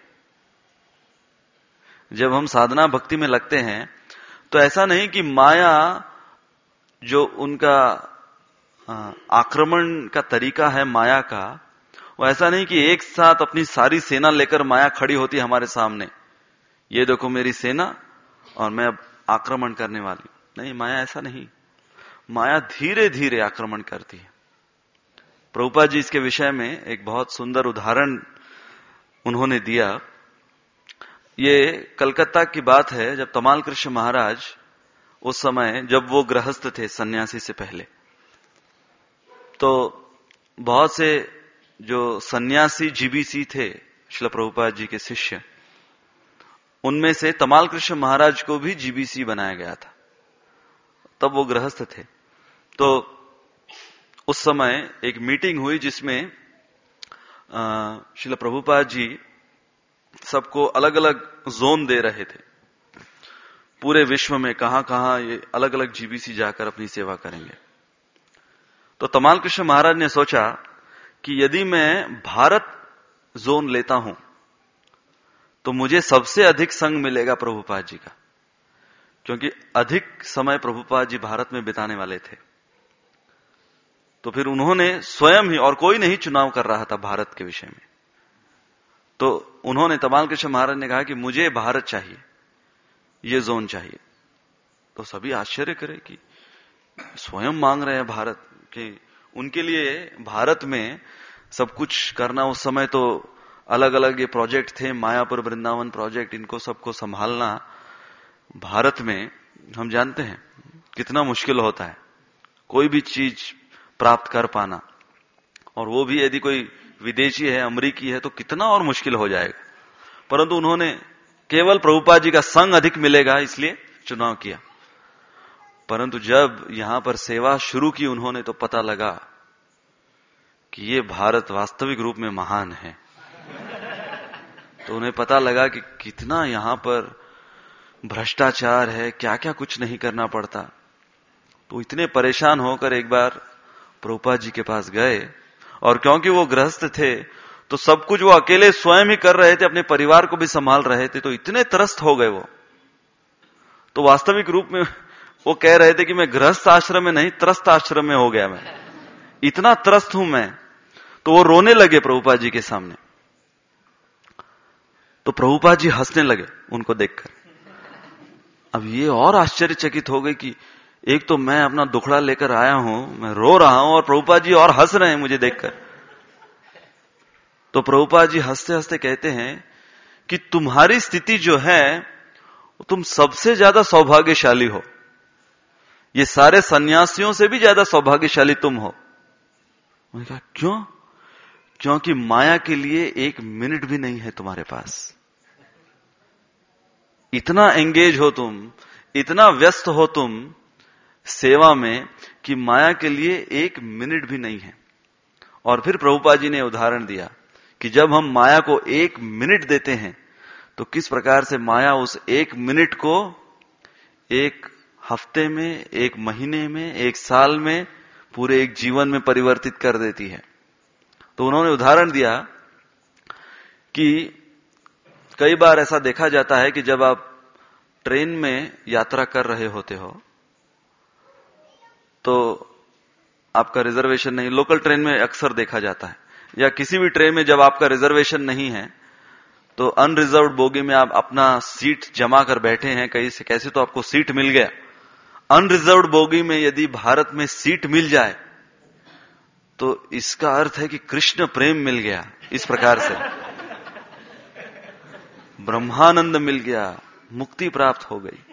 जब हम साधना भक्ति में लगते हैं तो ऐसा नहीं कि माया जो उनका आक्रमण का तरीका है माया का, वो ऐसा नहीं कि एक साथ अपनी सारी सेना लेकर माया खड़ी होती है हमारे सामने, ये देखो मेरी सेना और मैं अब आक्रमण करने वाली। नहीं, माया ऐसा नहीं, माया धीरे धीरे आक्रमण करती है। प्रभुपाद जी इसके विषय में एक बहुत सुंदर उदाहरण उन्होंने दिया। ये कलकत्ता की बात है, जब तमाल कृष्ण महाराज उस समय जब वो गृहस्थ थे सन्यासी से पहले, तो बहुत से जो सन्यासी जीबीसी थे श्रील प्रभुपाद जी के शिष्य, उनमें से तमाल कृष्ण महाराज को भी जीबीसी बनाया गया था। तब वो गृहस्थ थे। तो उस समय एक मीटिंग हुई जिसमें श्रील प्रभुपाद जी सबको अलग अलग जोन दे रहे थे। पूरे विश्व में कहां कहां ये अलग अलग जीबीसी जाकर अपनी सेवा करेंगे। तो तमाल कृष्ण महाराज ने सोचा कि यदि मैं भारत जोन लेता हूं तो मुझे सबसे अधिक संग मिलेगा प्रभुपाद जी का, क्योंकि अधिक समय प्रभुपाद जी भारत में बिताने वाले थे। तो फिर उन्होंने स्वयं ही, और कोई नहीं चुनाव कर रहा था भारत के विषय में, तो उन्होंने तमाल कृष्ण महाराज ने कहा कि मुझे भारत चाहिए, ये जोन चाहिए। तो सभी आश्चर्य करे कि स्वयं मांग रहे हैं भारत, कि उनके लिए भारत में सब कुछ करना, उस समय तो अलग अलग ये प्रोजेक्ट थे, मायापुर वृंदावन प्रोजेक्ट, इनको सबको संभालना भारत में हम जानते हैं कितना मुश्किल होता है, कोई भी चीज प्राप्त कर पाना, और वो भी यदि कोई विदेशी है, अमेरिकी है, तो कितना और मुश्किल हो जाएगा। परंतु उन्होंने केवल प्रभुपाद जी का संग अधिक मिलेगा इसलिए चुनाव किया। परंतु जब यहां पर सेवा शुरू की उन्होंने, तो पता लगा कि ये भारत वास्तविक रूप में महान है। तो उन्हें पता लगा कि कितना यहां पर भ्रष्टाचार है, क्या क्या कुछ नहीं करना पड़ता। तो इतने परेशान होकर एक बार प्रभुपाद जी के पास गए, और क्योंकि वो गृहस्थ थे तो सब कुछ वो अकेले स्वयं ही कर रहे थे, अपने परिवार को भी संभाल रहे थे, तो इतने त्रस्त हो गए वो। तो वास्तविक रूप में वो कह रहे थे कि मैं गृहस्थ आश्रम में नहीं, त्रस्त आश्रम में हो गया, मैं इतना त्रस्त हूं मैं। तो वो रोने लगे प्रभुपाद जी के सामने। तो प्रभुपाद जी हंसने लगे उनको देखकर। अब ये और आश्चर्यचकित हो गए कि एक तो मैं अपना दुखड़ा लेकर आया हूं, मैं रो रहा हूं, और प्रभुपाद जी और हंस रहे हैं मुझे देखकर। तो प्रभुपाद जी हंसते हंसते कहते हैं कि तुम्हारी स्थिति जो है, तुम सबसे ज्यादा सौभाग्यशाली हो, ये सारे सन्यासियों से भी ज्यादा सौभाग्यशाली तुम हो। मैंने कहा क्यों? क्योंकि माया के लिए एक मिनट भी नहीं है तुम्हारे पास। इतना एंगेज हो तुम, इतना व्यस्त हो तुम सेवा में, कि माया के लिए एक मिनट भी नहीं है। और फिर प्रभुपाद जी ने उदाहरण दिया कि जब हम माया को एक मिनट देते हैं तो किस प्रकार से माया उस एक मिनट को एक हफ्ते में, एक महीने में, एक साल में, पूरे एक जीवन में परिवर्तित कर देती है। तो उन्होंने उदाहरण दिया कि कई बार ऐसा देखा जाता है कि जब आप ट्रेन में यात्रा कर रहे होते हो तो आपका रिजर्वेशन नहीं, लोकल ट्रेन में अक्सर देखा जाता है, या किसी भी ट्रेन में जब आपका रिजर्वेशन नहीं है तो अनरिजर्व्ड बोगी में आप अपना सीट जमा कर बैठे हैं, कैसे तो आपको सीट मिल गया। अनरिजर्व्ड बोगी में यदि भारत में सीट मिल जाए तो इसका अर्थ है कि कृष्ण प्रेम मिल गया, इस प्रकार से ब्रह्मानंद मिल गया, मुक्ति प्राप्त हो गई।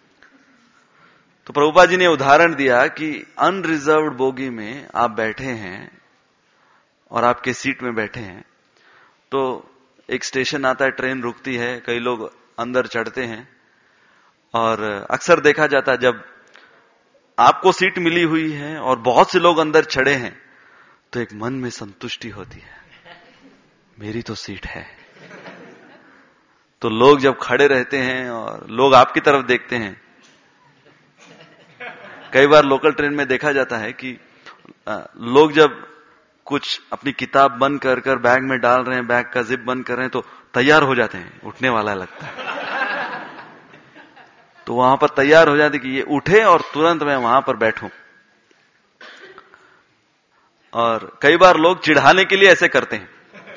तो प्रभुपाद जी ने उदाहरण दिया कि अनरिजर्व्ड बोगी में आप बैठे हैं और आपके सीट में बैठे हैं, तो एक स्टेशन आता है, ट्रेन रुकती है, कई लोग अंदर चढ़ते हैं, और अक्सर देखा जाता है जब आपको सीट मिली हुई है और बहुत से लोग अंदर चढ़े हैं तो एक मन में संतुष्टि होती है, मेरी तो सीट है। तो लोग जब खड़े रहते हैं और लोग आपकी तरफ देखते हैं, कई बार लोकल ट्रेन में देखा जाता है कि लोग जब कुछ अपनी किताब बंद कर कर बैग में डाल रहे हैं, बैग का जिप बंद कर रहे हैं, तो तैयार हो जाते हैं, उठने वाला लगता है, तो वहां पर तैयार हो जाते कि ये उठे और तुरंत मैं वहां पर बैठूं। और कई बार लोग चिढ़ाने के लिए ऐसे करते हैं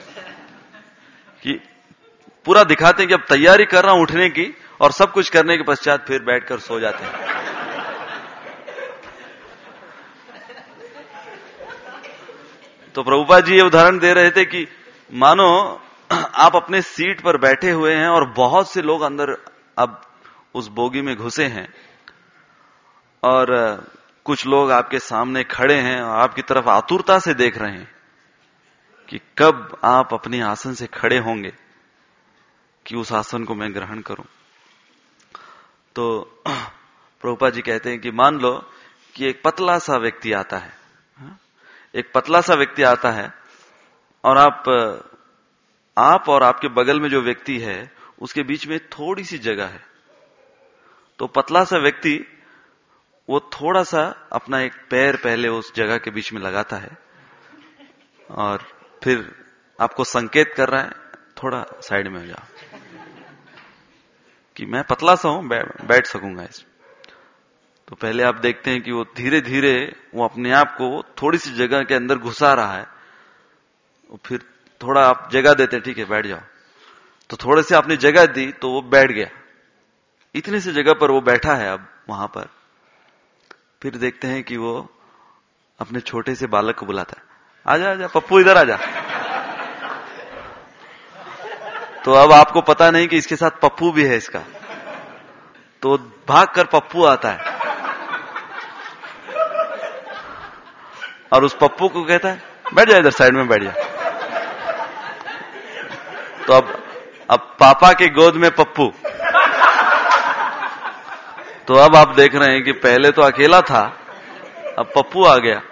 कि पूरा दिखाते हैं कि अब तैयारी कर रहा हूं उठने की, और सब कुछ करने के पश्चात फिर बैठकर सो जाते हैं। तो प्रभुपाद जी ये उदाहरण दे रहे थे कि मानो आप अपने सीट पर बैठे हुए हैं और बहुत से लोग अंदर अब उस बोगी में घुसे हैं, और कुछ लोग आपके सामने खड़े हैं और आपकी तरफ आतुरता से देख रहे हैं कि कब आप अपने आसन से खड़े होंगे कि उस आसन को मैं ग्रहण करूं। तो प्रभुपाद जी कहते हैं कि मान लो कि एक पतला सा व्यक्ति आता है, एक पतला सा व्यक्ति आता है, और आप और आपके बगल में जो व्यक्ति है उसके बीच में थोड़ी सी जगह है। तो पतला सा व्यक्ति वो थोड़ा सा अपना एक पैर पहले उस जगह के बीच में लगाता है और फिर आपको संकेत कर रहा है थोड़ा साइड में हो जाओ कि मैं पतला सा हूं, बैठ सकूंगा इसमें। तो पहले आप देखते हैं कि वो धीरे धीरे वो अपने आप को थोड़ी सी जगह के अंदर घुसा रहा है। फिर थोड़ा आप जगह देते हैं, ठीक है बैठ जाओ। तो थोड़े से आपने जगह दी तो वो बैठ गया। इतनी सी जगह पर वो बैठा है अब वहां पर। फिर देखते हैं कि वो अपने छोटे से बालक को बुलाता है, आजा आजा पप्पू इधर आजा। तो अब आपको पता नहीं कि इसके साथ पप्पू भी है इसका। तो भागकर पप्पू आता है और उस पप्पू को कहता है बैठ जा, इधर साइड में बैठ जा। तो अब पापा के गोद में पप्पू। तो अब आप देख रहे हैं कि पहले तो अकेला था, अब पप्पू आ गया।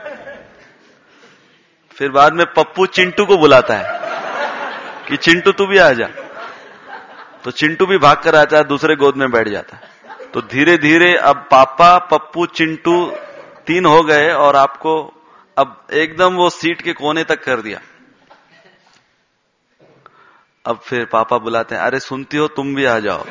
फिर बाद में पप्पू चिंटू को बुलाता है कि चिंटू तू भी आ जा। तो चिंटू भी भाग कर आता है, दूसरे गोद में बैठ जाता है। तो धीरे धीरे अब पापा पप्पू चिंटू 3 हो गए और आपको अब एकदम वो सीट के कोने तक कर दिया। अब फिर पापा बुलाते हैं, अरे सुनती हो तुम भी आ जाओ।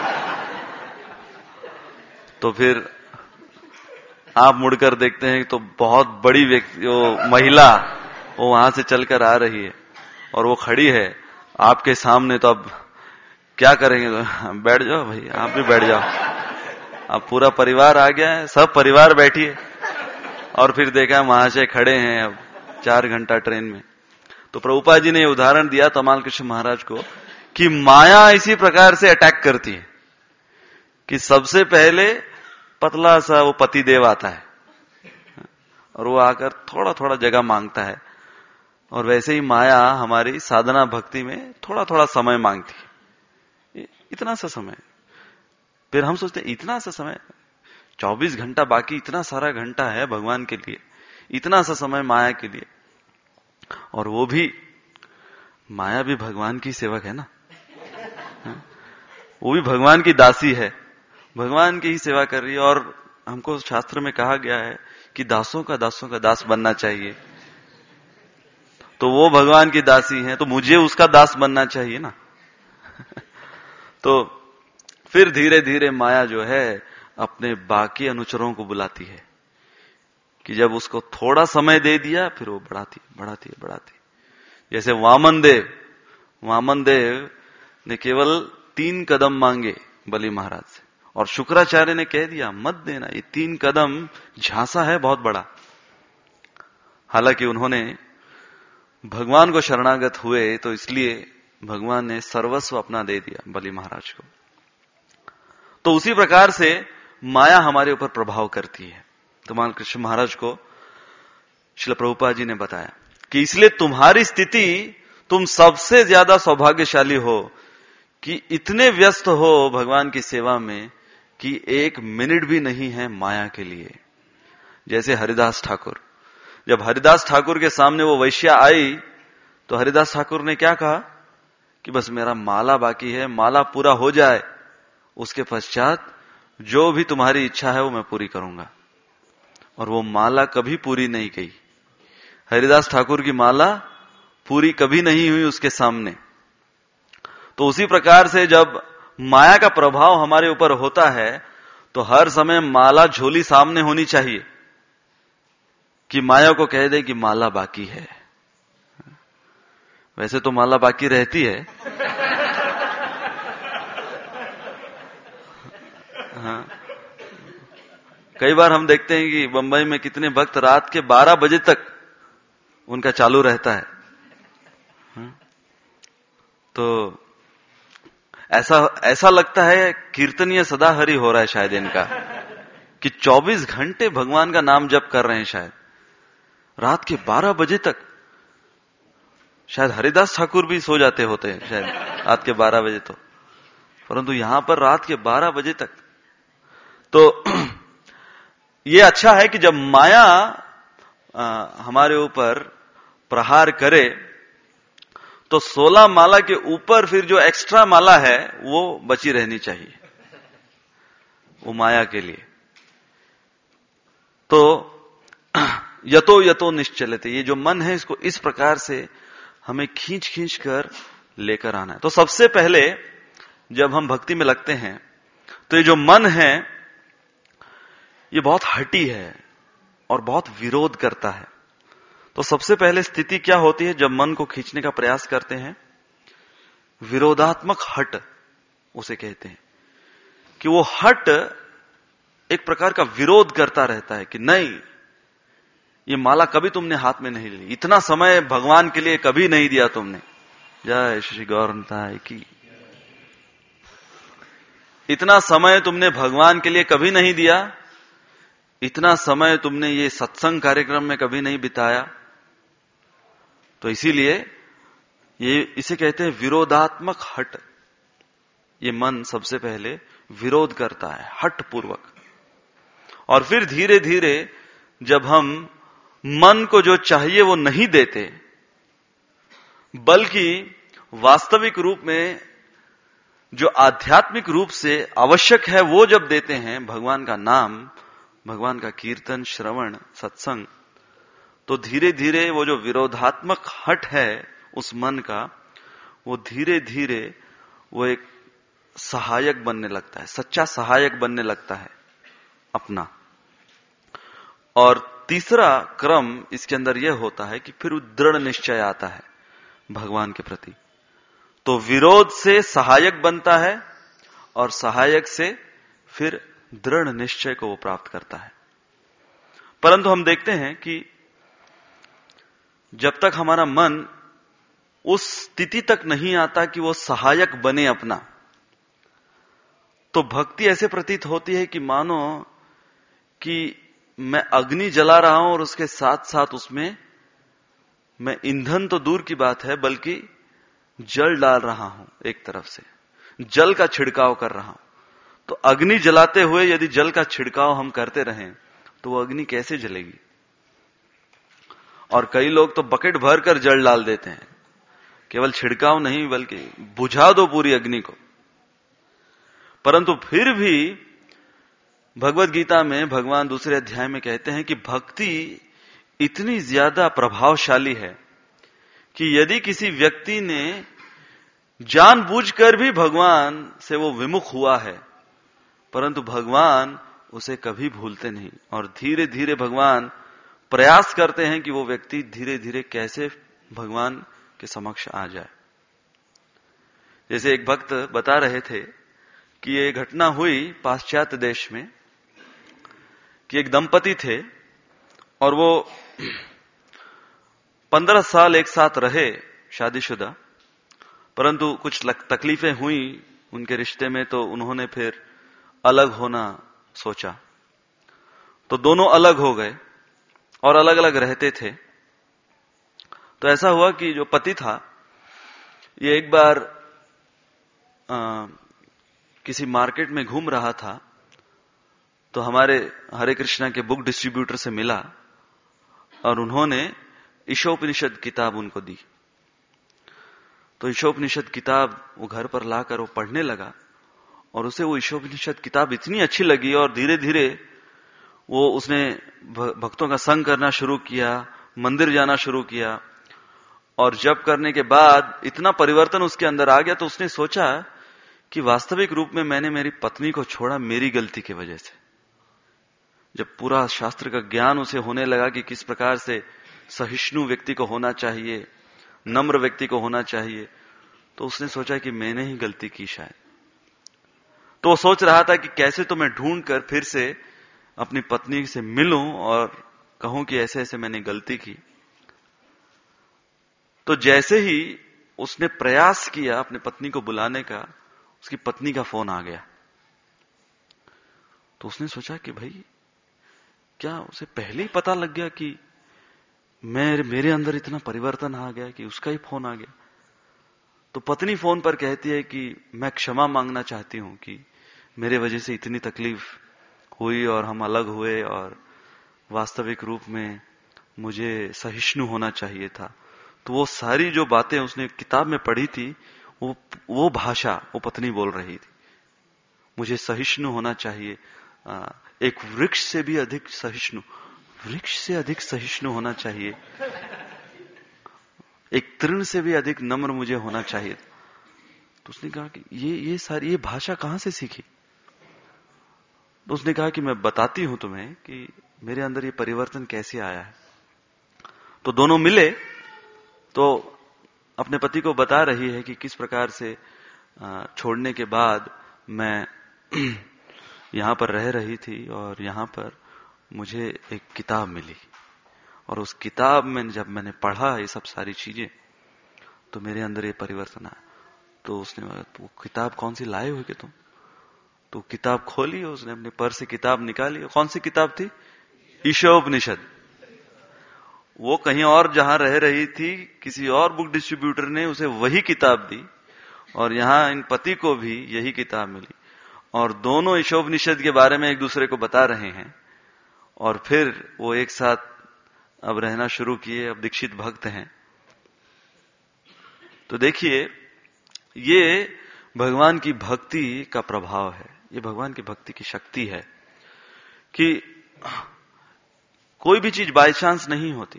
तो फिर आप मुड़कर देखते हैं तो बहुत बड़ी व्यक्ति वो महिला वो वहां से चलकर आ रही है और वो खड़ी है आपके सामने। तो अब क्या करेंगे? बैठ जाओ भाई, आप भी बैठ जाओ। अब पूरा परिवार आ गया है, सब परिवार बैठिए। और फिर देखा महाशय खड़े हैं अब 4 घंटा ट्रेन में। तो प्रभुपाद जी ने उदाहरण दिया तमाल कृष्ण महाराज को कि माया इसी प्रकार से अटैक करती है कि सबसे पहले पतला सा वो पति देव आता है और वो आकर थोड़ा थोड़ा जगह मांगता है। और वैसे ही माया हमारी साधना भक्ति में थोड़ा थोड़ा समय मांगती है, इतना सा समय। फिर हम सोचते हैं इतना सा समय, 24 घंटा बाकी इतना सारा घंटा है भगवान के लिए, इतना सा समय माया के लिए। और वो भी माया भी भगवान की सेवक है ना, वो भी भगवान की दासी है, भगवान की ही सेवा कर रही है। और हमको शास्त्र में कहा गया है कि दासों का दास बनना चाहिए। तो वो भगवान की दासी है तो मुझे उसका दास बनना चाहिए ना। तो फिर धीरे धीरे माया जो है अपने बाकी अनुचरों को बुलाती है कि जब उसको थोड़ा समय दे दिया फिर वो बढ़ाती। जैसे वामन देव ने केवल 3 कदम मांगे बलि महाराज से और शुक्राचार्य ने कह दिया मत देना, ये 3 कदम झांसा है बहुत बड़ा। हालांकि उन्होंने भगवान को शरणागत हुए तो इसलिए भगवान ने सर्वस्व अपना दे दिया बलि महाराज को। तो उसी प्रकार से माया हमारे ऊपर प्रभाव करती है। तमाल कृष्ण महाराज को श्रील प्रभुपाद जी ने बताया कि इसलिए तुम्हारी स्थिति, तुम सबसे ज्यादा सौभाग्यशाली हो कि इतने व्यस्त हो भगवान की सेवा में कि 1 मिनट भी नहीं है माया के लिए। जैसे हरिदास ठाकुर, जब हरिदास ठाकुर के सामने वो वैश्या आई तो हरिदास ठाकुर ने क्या कहा कि बस मेरा माला बाकी है, माला पूरा हो जाए, उसके पश्चात जो भी तुम्हारी इच्छा है वो मैं पूरी करूंगा। और वो माला कभी पूरी नहीं की। हरिदास ठाकुर की माला पूरी कभी नहीं हुई उसके सामने। तो उसी प्रकार से जब माया का प्रभाव हमारे ऊपर होता है तो हर समय माला झोली सामने होनी चाहिए कि माया को कह दे कि माला बाकी है। वैसे तो माला बाकी रहती है, हाँ। कई बार हम देखते हैं कि बंबई में कितने भक्त रात के 12 बजे तक उनका चालू रहता है। तो ऐसा लगता है कीर्तनीय सदा हरि हो रहा है शायद इनका, कि 24 घंटे भगवान का नाम जप कर रहे हैं शायद रात के 12 बजे तक। शायद हरिदास ठाकुर भी सो जाते होते हैं शायद रात के 12 बजे तो, परंतु यहां पर रात के 12 बजे तक। तो ये अच्छा है कि जब माया हमारे ऊपर प्रहार करे तो 16 माला के ऊपर फिर जो एक्स्ट्रा माला है वो बची रहनी चाहिए। वो माया के लिए। तो यतो यतो निश्चलते, ये जो मन है इसको इस प्रकार से हमें खींच खींच कर लेकर आना है। तो सबसे पहले जब हम भक्ति में लगते हैं तो ये जो मन है ये बहुत हठी है और बहुत विरोध करता है। तो सबसे पहले स्थिति क्या होती है जब मन को खींचने का प्रयास करते हैं? विरोधात्मक हट उसे कहते हैं, कि वो हट एक प्रकार का विरोध करता रहता है कि नहीं, ये माला कभी तुमने हाथ में नहीं ली, इतना समय भगवान के लिए कभी नहीं दिया तुमने। जय श्री गौरताय की। इतना समय तुमने भगवान के लिए कभी नहीं दिया, इतना समय तुमने ये सत्संग कार्यक्रम में कभी नहीं बिताया। तो इसीलिए ये इसे कहते हैं विरोधात्मक हट। ये मन सबसे पहले विरोध करता है हट पूर्वक, और फिर धीरे धीरे जब हम मन को जो चाहिए वो नहीं देते, बल्कि वास्तविक रूप में जो आध्यात्मिक रूप से आवश्यक है वो जब देते हैं, भगवान का नाम, भगवान का कीर्तन, श्रवण, सत्संग, तो धीरे धीरे वो जो विरोधात्मक हट है उस मन का, वो धीरे धीरे वो एक सहायक बनने लगता है, सच्चा सहायक बनने लगता है अपना। और तीसरा क्रम इसके अंदर यह होता है कि फिर दृढ़ निश्चय आता है भगवान के प्रति। तो विरोध से सहायक बनता है और सहायक से फिर दृढ़ निश्चय को वो प्राप्त करता है। परंतु हम देखते हैं कि जब तक हमारा मन उस स्थिति तक नहीं आता कि वो सहायक बने अपना, तो भक्ति ऐसे प्रतीत होती है कि मानो कि मैं अग्नि जला रहा हूं और उसके साथ साथ उसमें मैं ईंधन तो दूर की बात है बल्कि जल डाल रहा हूं, एक तरफ से जल का छिड़काव कर रहा हूं। तो अग्नि जलाते हुए यदि जल का छिड़काव हम करते रहें तो वो अग्नि कैसे जलेगी? और कई लोग तो बकेट भर कर जल डाल देते हैं, केवल छिड़काव नहीं बल्कि बुझा दो पूरी अग्नि को। परंतु फिर भी भगवत गीता में भगवान दूसरे अध्याय में कहते हैं कि भक्ति इतनी ज्यादा प्रभावशाली है कि यदि किसी व्यक्ति ने जानबूझकर भी भगवान से वो विमुख हुआ है, परंतु भगवान उसे कभी भूलते नहीं, और धीरे धीरे भगवान प्रयास करते हैं कि वो व्यक्ति धीरे धीरे कैसे भगवान के समक्ष आ जाए। जैसे एक भक्त बता रहे थे कि ये घटना हुई पाश्चात्य देश में कि एक दंपति थे और वो 15 साल एक साथ रहे शादीशुदा, परंतु कुछ तकलीफें हुई उनके रिश्ते में, तो उन्होंने फिर अलग होना सोचा। तो दोनों अलग हो गए और अलग अलग रहते थे। तो ऐसा हुआ कि जो पति था ये एक बार किसी मार्केट में घूम रहा था, तो हमारे हरे कृष्णा के बुक डिस्ट्रीब्यूटर से मिला और उन्होंने ईशोपनिषद किताब उनको दी। तो ईशोपनिषद किताब वो घर पर लाकर वो पढ़ने लगा और उसे वो ईशोपनिषद किताब इतनी अच्छी लगी और धीरे धीरे वो उसने भक्तों का संग करना शुरू किया, मंदिर जाना शुरू किया। और जब करने के बाद इतना परिवर्तन उसके अंदर आ गया तो उसने सोचा कि वास्तविक रूप में मैंने मेरी पत्नी को छोड़ा मेरी गलती की वजह से। जब पूरा शास्त्र का ज्ञान उसे होने लगा कि किस प्रकार से सहिष्णु व्यक्ति को होना चाहिए, नम्र व्यक्ति को होना चाहिए, तो उसने सोचा कि मैंने ही गलती की शायद। तो वो सोच रहा था कि कैसे तो मैं ढूंढ कर फिर से अपनी पत्नी से मिलूं और कहूं कि ऐसे ऐसे मैंने गलती की। तो जैसे ही उसने प्रयास किया अपनी पत्नी को बुलाने का, उसकी पत्नी का फोन आ गया। तो उसने सोचा कि भाई क्या उसे पहले ही पता लग गया कि मेरे अंदर इतना परिवर्तन आ गया कि उसका ही फोन आ गया। तो पत्नी फोन पर कहती है कि मैं क्षमा मांगना चाहती हूं कि मेरे वजह से इतनी तकलीफ हुई और हम अलग हुए, और वास्तविक रूप में मुझे सहिष्णु होना चाहिए था। तो वो सारी जो बातें उसने किताब में पढ़ी थी वो भाषा वो पत्नी बोल रही थी। मुझे सहिष्णु होना चाहिए, एक वृक्ष से भी अधिक सहिष्णु, वृक्ष से अधिक सहिष्णु होना चाहिए, एक तृण से भी अधिक नम्र मुझे होना चाहिए। तो उसने कहा कि ये सारी ये भाषा कहां से सीखी? तो उसने कहा कि मैं बताती हूं तुम्हें कि मेरे अंदर ये परिवर्तन कैसे आया है। तो दोनों मिले तो अपने पति को बता रही है कि किस प्रकार से छोड़ने के बाद मैं यहां पर रह रही थी और यहां पर मुझे एक किताब मिली और उस किताब में जब मैंने पढ़ा ये सब सारी चीजें तो मेरे अंदर ये परिवर्तन आया। तो उसने वो किताब कौन सी लाए हो कि तुम? तो किताब खोली, उसने अपने पर्स से किताब निकाली। कौन सी किताब थी? ईशोपनिषद। वो कहीं और जहां रह रही थी किसी और बुक डिस्ट्रीब्यूटर ने उसे वही किताब दी और यहां इन पति को भी यही किताब मिली और दोनों ईशोपनिषद के बारे में एक दूसरे को बता रहे हैं और फिर वो एक साथ अब रहना शुरू किए, अब दीक्षित भक्त हैं। तो देखिए ये भगवान की भक्ति का प्रभाव है, ये भगवान की भक्ति की शक्ति है कि कोई भी चीज बाय चांस नहीं होती,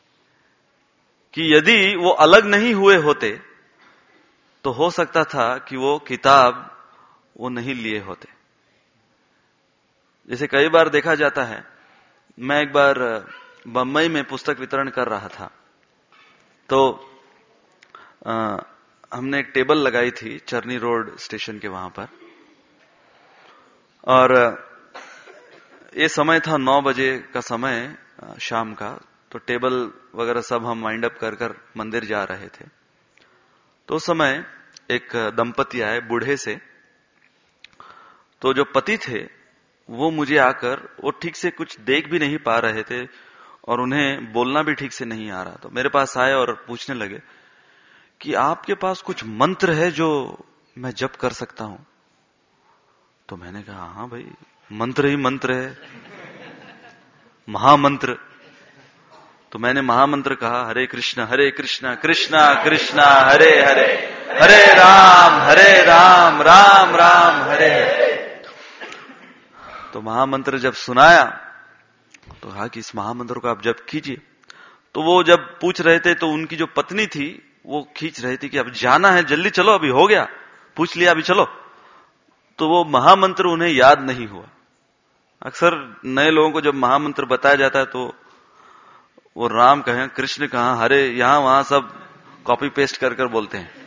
कि यदि वो अलग नहीं हुए होते तो हो सकता था कि वो किताब वो नहीं लिए होते। जैसे कई बार देखा जाता है, मैं एक बार बंबई में पुस्तक वितरण कर रहा था तो हमने एक टेबल लगाई थी चरनी रोड स्टेशन के वहां पर और ये समय था 9 बजे का समय शाम का। तो टेबल वगैरह सब हम वाइंड अप कर कर मंदिर जा रहे थे। तो उस समय एक दंपति आए बूढ़े से। तो जो पति थे वो मुझे आकर, वो ठीक से कुछ देख भी नहीं पा रहे थे और उन्हें बोलना भी ठीक से नहीं आ रहा। तो मेरे पास आए और पूछने लगे कि आपके पास कुछ मंत्र है जो मैं जप कर सकता हूं? तो मैंने कहा हाँ भाई, मंत्र ही मंत्र है, महामंत्र। तो मैंने महामंत्र कहा, हरे कृष्ण कृष्णा कृष्णा हरे हरे, हरे राम राम राम हरे हरे। तो महामंत्र जब सुनाया तो कहा कि इस महामंत्र को आप जप कीजिए। तो वो जब पूछ रहे थे तो उनकी जो पत्नी थी वो खींच रही थी कि अब जाना है, जल्दी चलो, अभी हो गया, पूछ लिया, अभी चलो। तो वो महामंत्र उन्हें याद नहीं हुआ। अक्सर नए लोगों को जब महामंत्र बताया जाता है तो वो राम कहें, कृष्ण कहां, हरे, यहां वहां सब कॉपी पेस्ट कर कर बोलते हैं।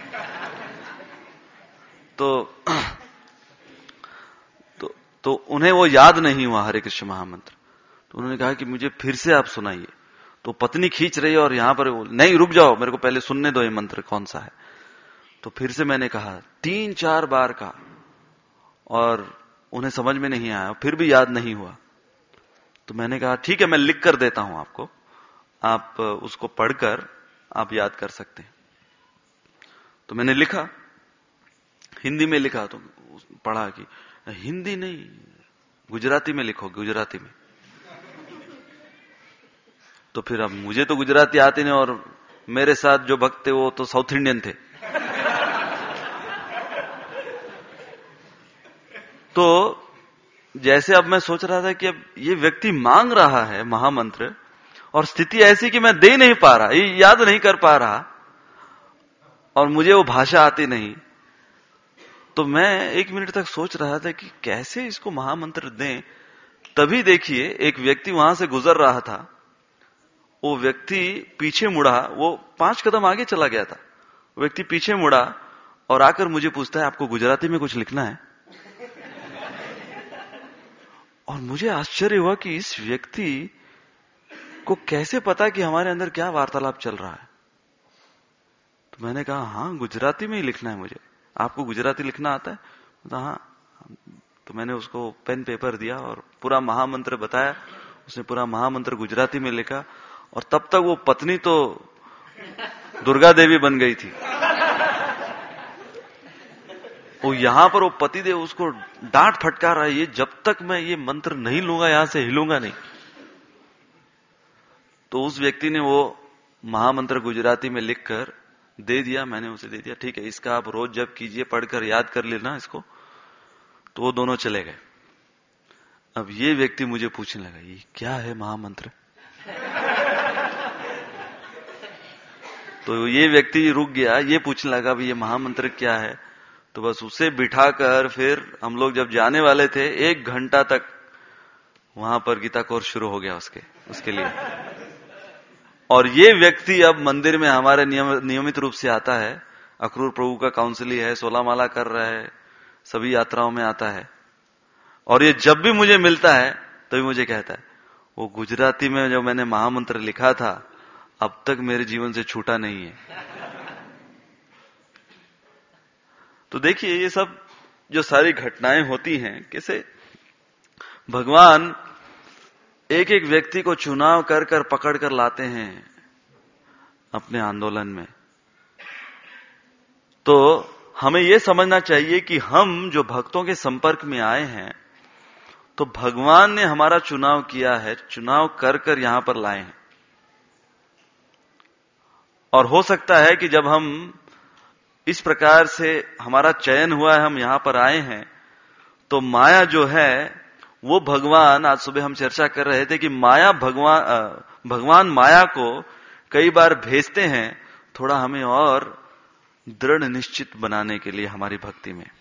तो उन्हें वो याद नहीं हुआ हरे कृष्ण महामंत्र। तो उन्होंने कहा कि मुझे फिर से आप सुनाइए। तो पत्नी खींच रही है और यहां पर नहीं, रुक जाओ, मेरे को पहले सुनने दो ये मंत्र कौन सा है। तो फिर से मैंने कहा 3-4 बार का और उन्हें समझ में नहीं आया, फिर भी याद नहीं हुआ। तो मैंने कहा ठीक है, मैं लिख कर देता हूं आपको, आप उसको पढ़कर आप याद कर सकते हैं। तो मैंने लिखा, हिंदी में लिखा। तो पढ़ा कि हिंदी नहीं, गुजराती में लिखो, गुजराती में। तो फिर अब मुझे तो गुजराती आती नहीं और मेरे साथ जो भक्त थे वो तो साउथ इंडियन थे। तो जैसे अब मैं सोच रहा था कि अब ये व्यक्ति मांग रहा है महामंत्र और स्थिति ऐसी कि मैं दे नहीं पा रहा, ये याद नहीं कर पा रहा और मुझे वो भाषा आती नहीं। तो मैं 1 मिनट तक सोच रहा था कि कैसे इसको महामंत्र दें। तभी देखिए एक व्यक्ति वहां से गुजर रहा था। वो व्यक्ति पीछे मुड़ा, वो 5 कदम आगे चला गया था। वो व्यक्ति पीछे मुड़ा और आकर मुझे पूछता है, आपको गुजराती में कुछ लिखना है? और मुझे आश्चर्य हुआ कि इस व्यक्ति को कैसे पता कि हमारे अंदर क्या वार्तालाप चल रहा है। तो मैंने कहा हाँ, गुजराती में ही लिखना है मुझे। आपको गुजराती लिखना आता है? तो हाँ। तो मैंने उसको पेन पेपर दिया और पूरा महामंत्र बताया। उसने पूरा महामंत्र गुजराती में लिखा और तब तक वो पत्नी तो दुर्गा देवी बन गई थी। वो यहां पर वो पति देव उसको डांट फटकार रहा है, ये जब तक मैं ये मंत्र नहीं लूंगा यहां से हिलूंगा नहीं। तो उस व्यक्ति ने वो महामंत्र गुजराती में लिखकर दे दिया। मैंने उसे दे दिया, ठीक है, इसका आप रोज जप कीजिए, पढ़कर याद कर लेना इसको। तो तो वो दोनों चले गए। अब ये व्यक्ति मुझे पूछने लगा, ये क्या है महामंत्र? तो ये व्यक्ति रुक गया, ये पूछने लगा भी ये महामंत्र क्या है। तो बस उसे बिठाकर फिर हम लोग जब जाने वाले थे 1 घंटा तक वहां पर गीता कोर्स शुरू हो गया उसके लिए। और ये व्यक्ति अब मंदिर में हमारे नियमित रूप से आता है, अक्रूर प्रभु का काउंसिली है, 16 माला कर रहा है, सभी यात्राओं में आता है। और ये जब भी मुझे मिलता है तभी मुझे कहता है वो गुजराती में जो मैंने महामंत्र लिखा था अब तक मेरे जीवन से छूटा नहीं है। तो देखिए ये सब जो सारी घटनाएं होती हैं, कैसे भगवान एक एक व्यक्ति को चुनाव कर कर पकड़ कर लाते हैं अपने आंदोलन में। तो हमें यह समझना चाहिए कि हम जो भक्तों के संपर्क में आए हैं तो भगवान ने हमारा चुनाव किया है, चुनाव कर कर यहां पर लाए हैं। और हो सकता है कि जब हम इस प्रकार से हमारा चयन हुआ है, हम यहां पर आए हैं, तो माया जो है वो भगवान, आज सुबह हम चर्चा कर रहे थे कि माया भगवान माया को कई बार भेजते हैं थोड़ा हमें और दृढ़ निश्चित बनाने के लिए हमारी भक्ति में,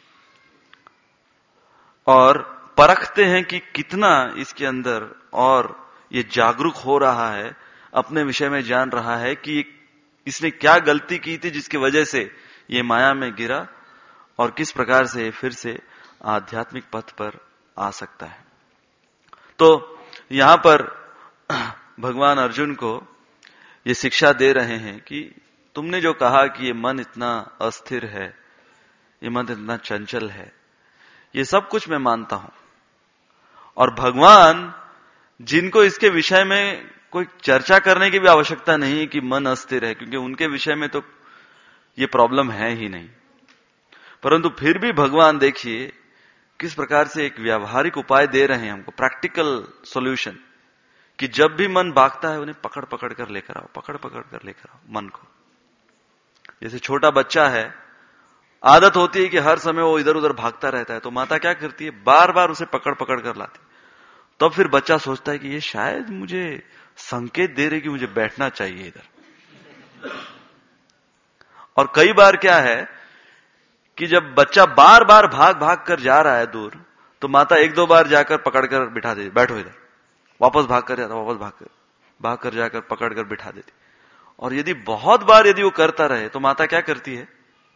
और परखते हैं कि कितना इसके अंदर और ये जागरूक हो रहा है, अपने विषय में जान रहा है कि इसने क्या गलती की थी जिसकी वजह से ये माया में गिरा और किस प्रकार से फिर से आध्यात्मिक पथ पर आ सकता है। तो यहां पर भगवान अर्जुन को ये शिक्षा दे रहे हैं कि तुमने जो कहा कि ये मन इतना अस्थिर है, ये मन इतना चंचल है, ये सब कुछ मैं मानता हूं। और भगवान जिनको इसके विषय में कोई चर्चा करने की भी आवश्यकता नहीं है कि मन अस्थिर है, क्योंकि उनके विषय में तो ये प्रॉब्लम है ही नहीं, परंतु फिर भी भगवान देखिए किस प्रकार से एक व्यावहारिक उपाय दे रहे हैं हमको, प्रैक्टिकल सॉल्यूशन, कि जब भी मन भागता है उन्हें पकड़ पकड़ कर लेकर आओ, पकड़ पकड़ कर लेकर आओ मन को। जैसे छोटा बच्चा है, आदत होती है कि हर समय वो इधर उधर भागता रहता है, तो माता क्या करती है, बार बार उसे पकड़ पकड़ कर लाती। तब फिर बच्चा सोचता है कि ये शायद मुझे संकेत दे रहे कि मुझे बैठना चाहिए इधर। और कई बार क्या है कि जब बच्चा बार बार भाग भाग कर जा रहा है दूर, तो माता 1-2 बार जाकर पकड़ कर बिठा देती, बैठो इधर, वापस भाग कर जाता, वापस भाग कर जाकर पकड़ कर बिठा देती। और यदि बहुत बार यदि वो करता रहे तो माता क्या करती है,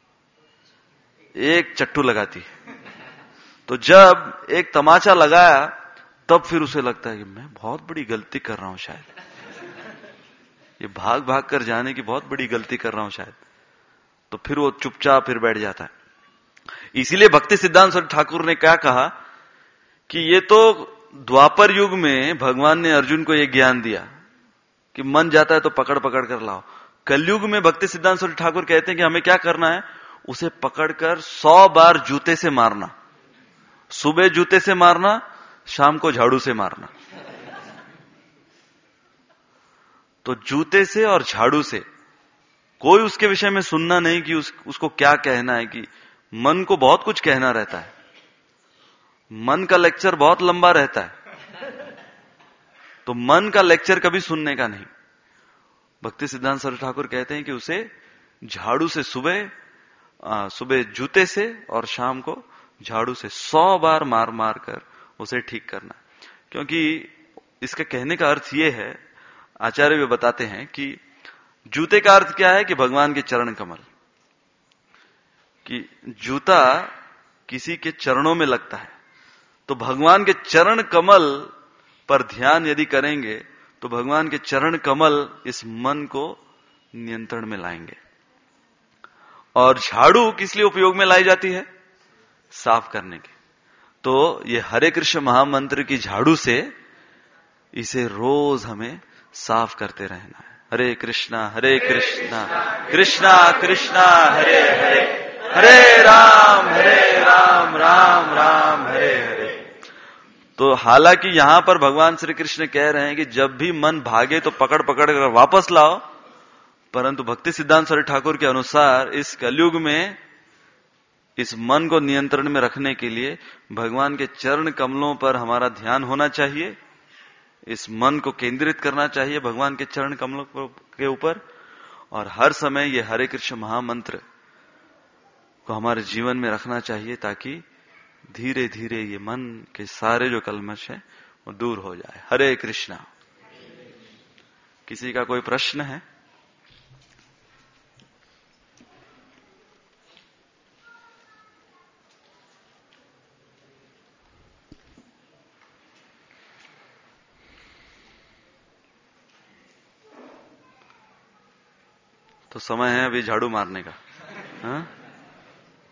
एक चट्टू लगाती है। तो जब एक तमाचा लगाया तब फिर उसे लगता है कि मैं बहुत बड़ी गलती कर रहा हूं, शायद ये भाग भाग कर जाने की बहुत बड़ी गलती कर रहा हूं शायद। तो फिर वो चुपचाप फिर बैठ जाता है। इसीलिए भक्ति सिद्धांत सरस्वती ठाकुर ने क्या कहा कि ये तो द्वापर युग में भगवान ने अर्जुन को ये ज्ञान दिया कि मन जाता है तो पकड़ पकड़ कर लाओ। कलयुग में भक्ति सिद्धांत सरस्वती ठाकुर कहते हैं कि हमें क्या करना है, उसे पकड़कर 100 बार जूते से मारना, सुबह जूते से मारना, शाम को झाड़ू से मारना। तो जूते से और झाड़ू से, कोई उसके विषय में सुनना नहीं कि उसको क्या कहना है, कि मन को बहुत कुछ कहना रहता है, मन का लेक्चर बहुत लंबा रहता है, तो मन का लेक्चर कभी सुनने का नहीं। भक्ति सिद्धांत सरस्वती ठाकुर कहते हैं कि उसे झाड़ू से सुबह जूते से और शाम को झाड़ू से 100 बार मार मार कर उसे ठीक करना। क्योंकि इसके कहने का अर्थ यह है, आचार्य भी बताते हैं कि जूते का अर्थ क्या है कि भगवान के चरण कमल, कि जूता किसी के चरणों में लगता है, तो भगवान के चरण कमल पर ध्यान यदि करेंगे तो भगवान के चरण कमल इस मन को नियंत्रण में लाएंगे। और झाड़ू किस लिए उपयोग में लाई जाती है, साफ करने के। तो ये हरे कृष्ण महामंत्र की झाड़ू से इसे रोज हमें साफ करते रहना है। हरे कृष्णा कृष्णा कृष्णा हरे हरे, हरे राम राम राम हरे हरे। तो हालांकि यहां पर भगवान श्री कृष्ण कह रहे हैं कि जब भी मन भागे तो पकड़ पकड़ कर वापस लाओ, परंतु भक्ति सिद्धांत सरस्वती ठाकुर के अनुसार इस कलयुग में इस मन को नियंत्रण में रखने के लिए भगवान के चरण कमलों पर हमारा ध्यान होना चाहिए। इस मन को केंद्रित करना चाहिए भगवान के चरण कमलों के ऊपर, और हर समय ये हरे कृष्ण महामंत्र को हमारे जीवन में रखना चाहिए, ताकि धीरे धीरे ये मन के सारे जो कलमश है वो दूर हो जाए। हरे कृष्णा। किसी का कोई प्रश्न है? तो समय है अभी झाड़ू मारने का। हाँ?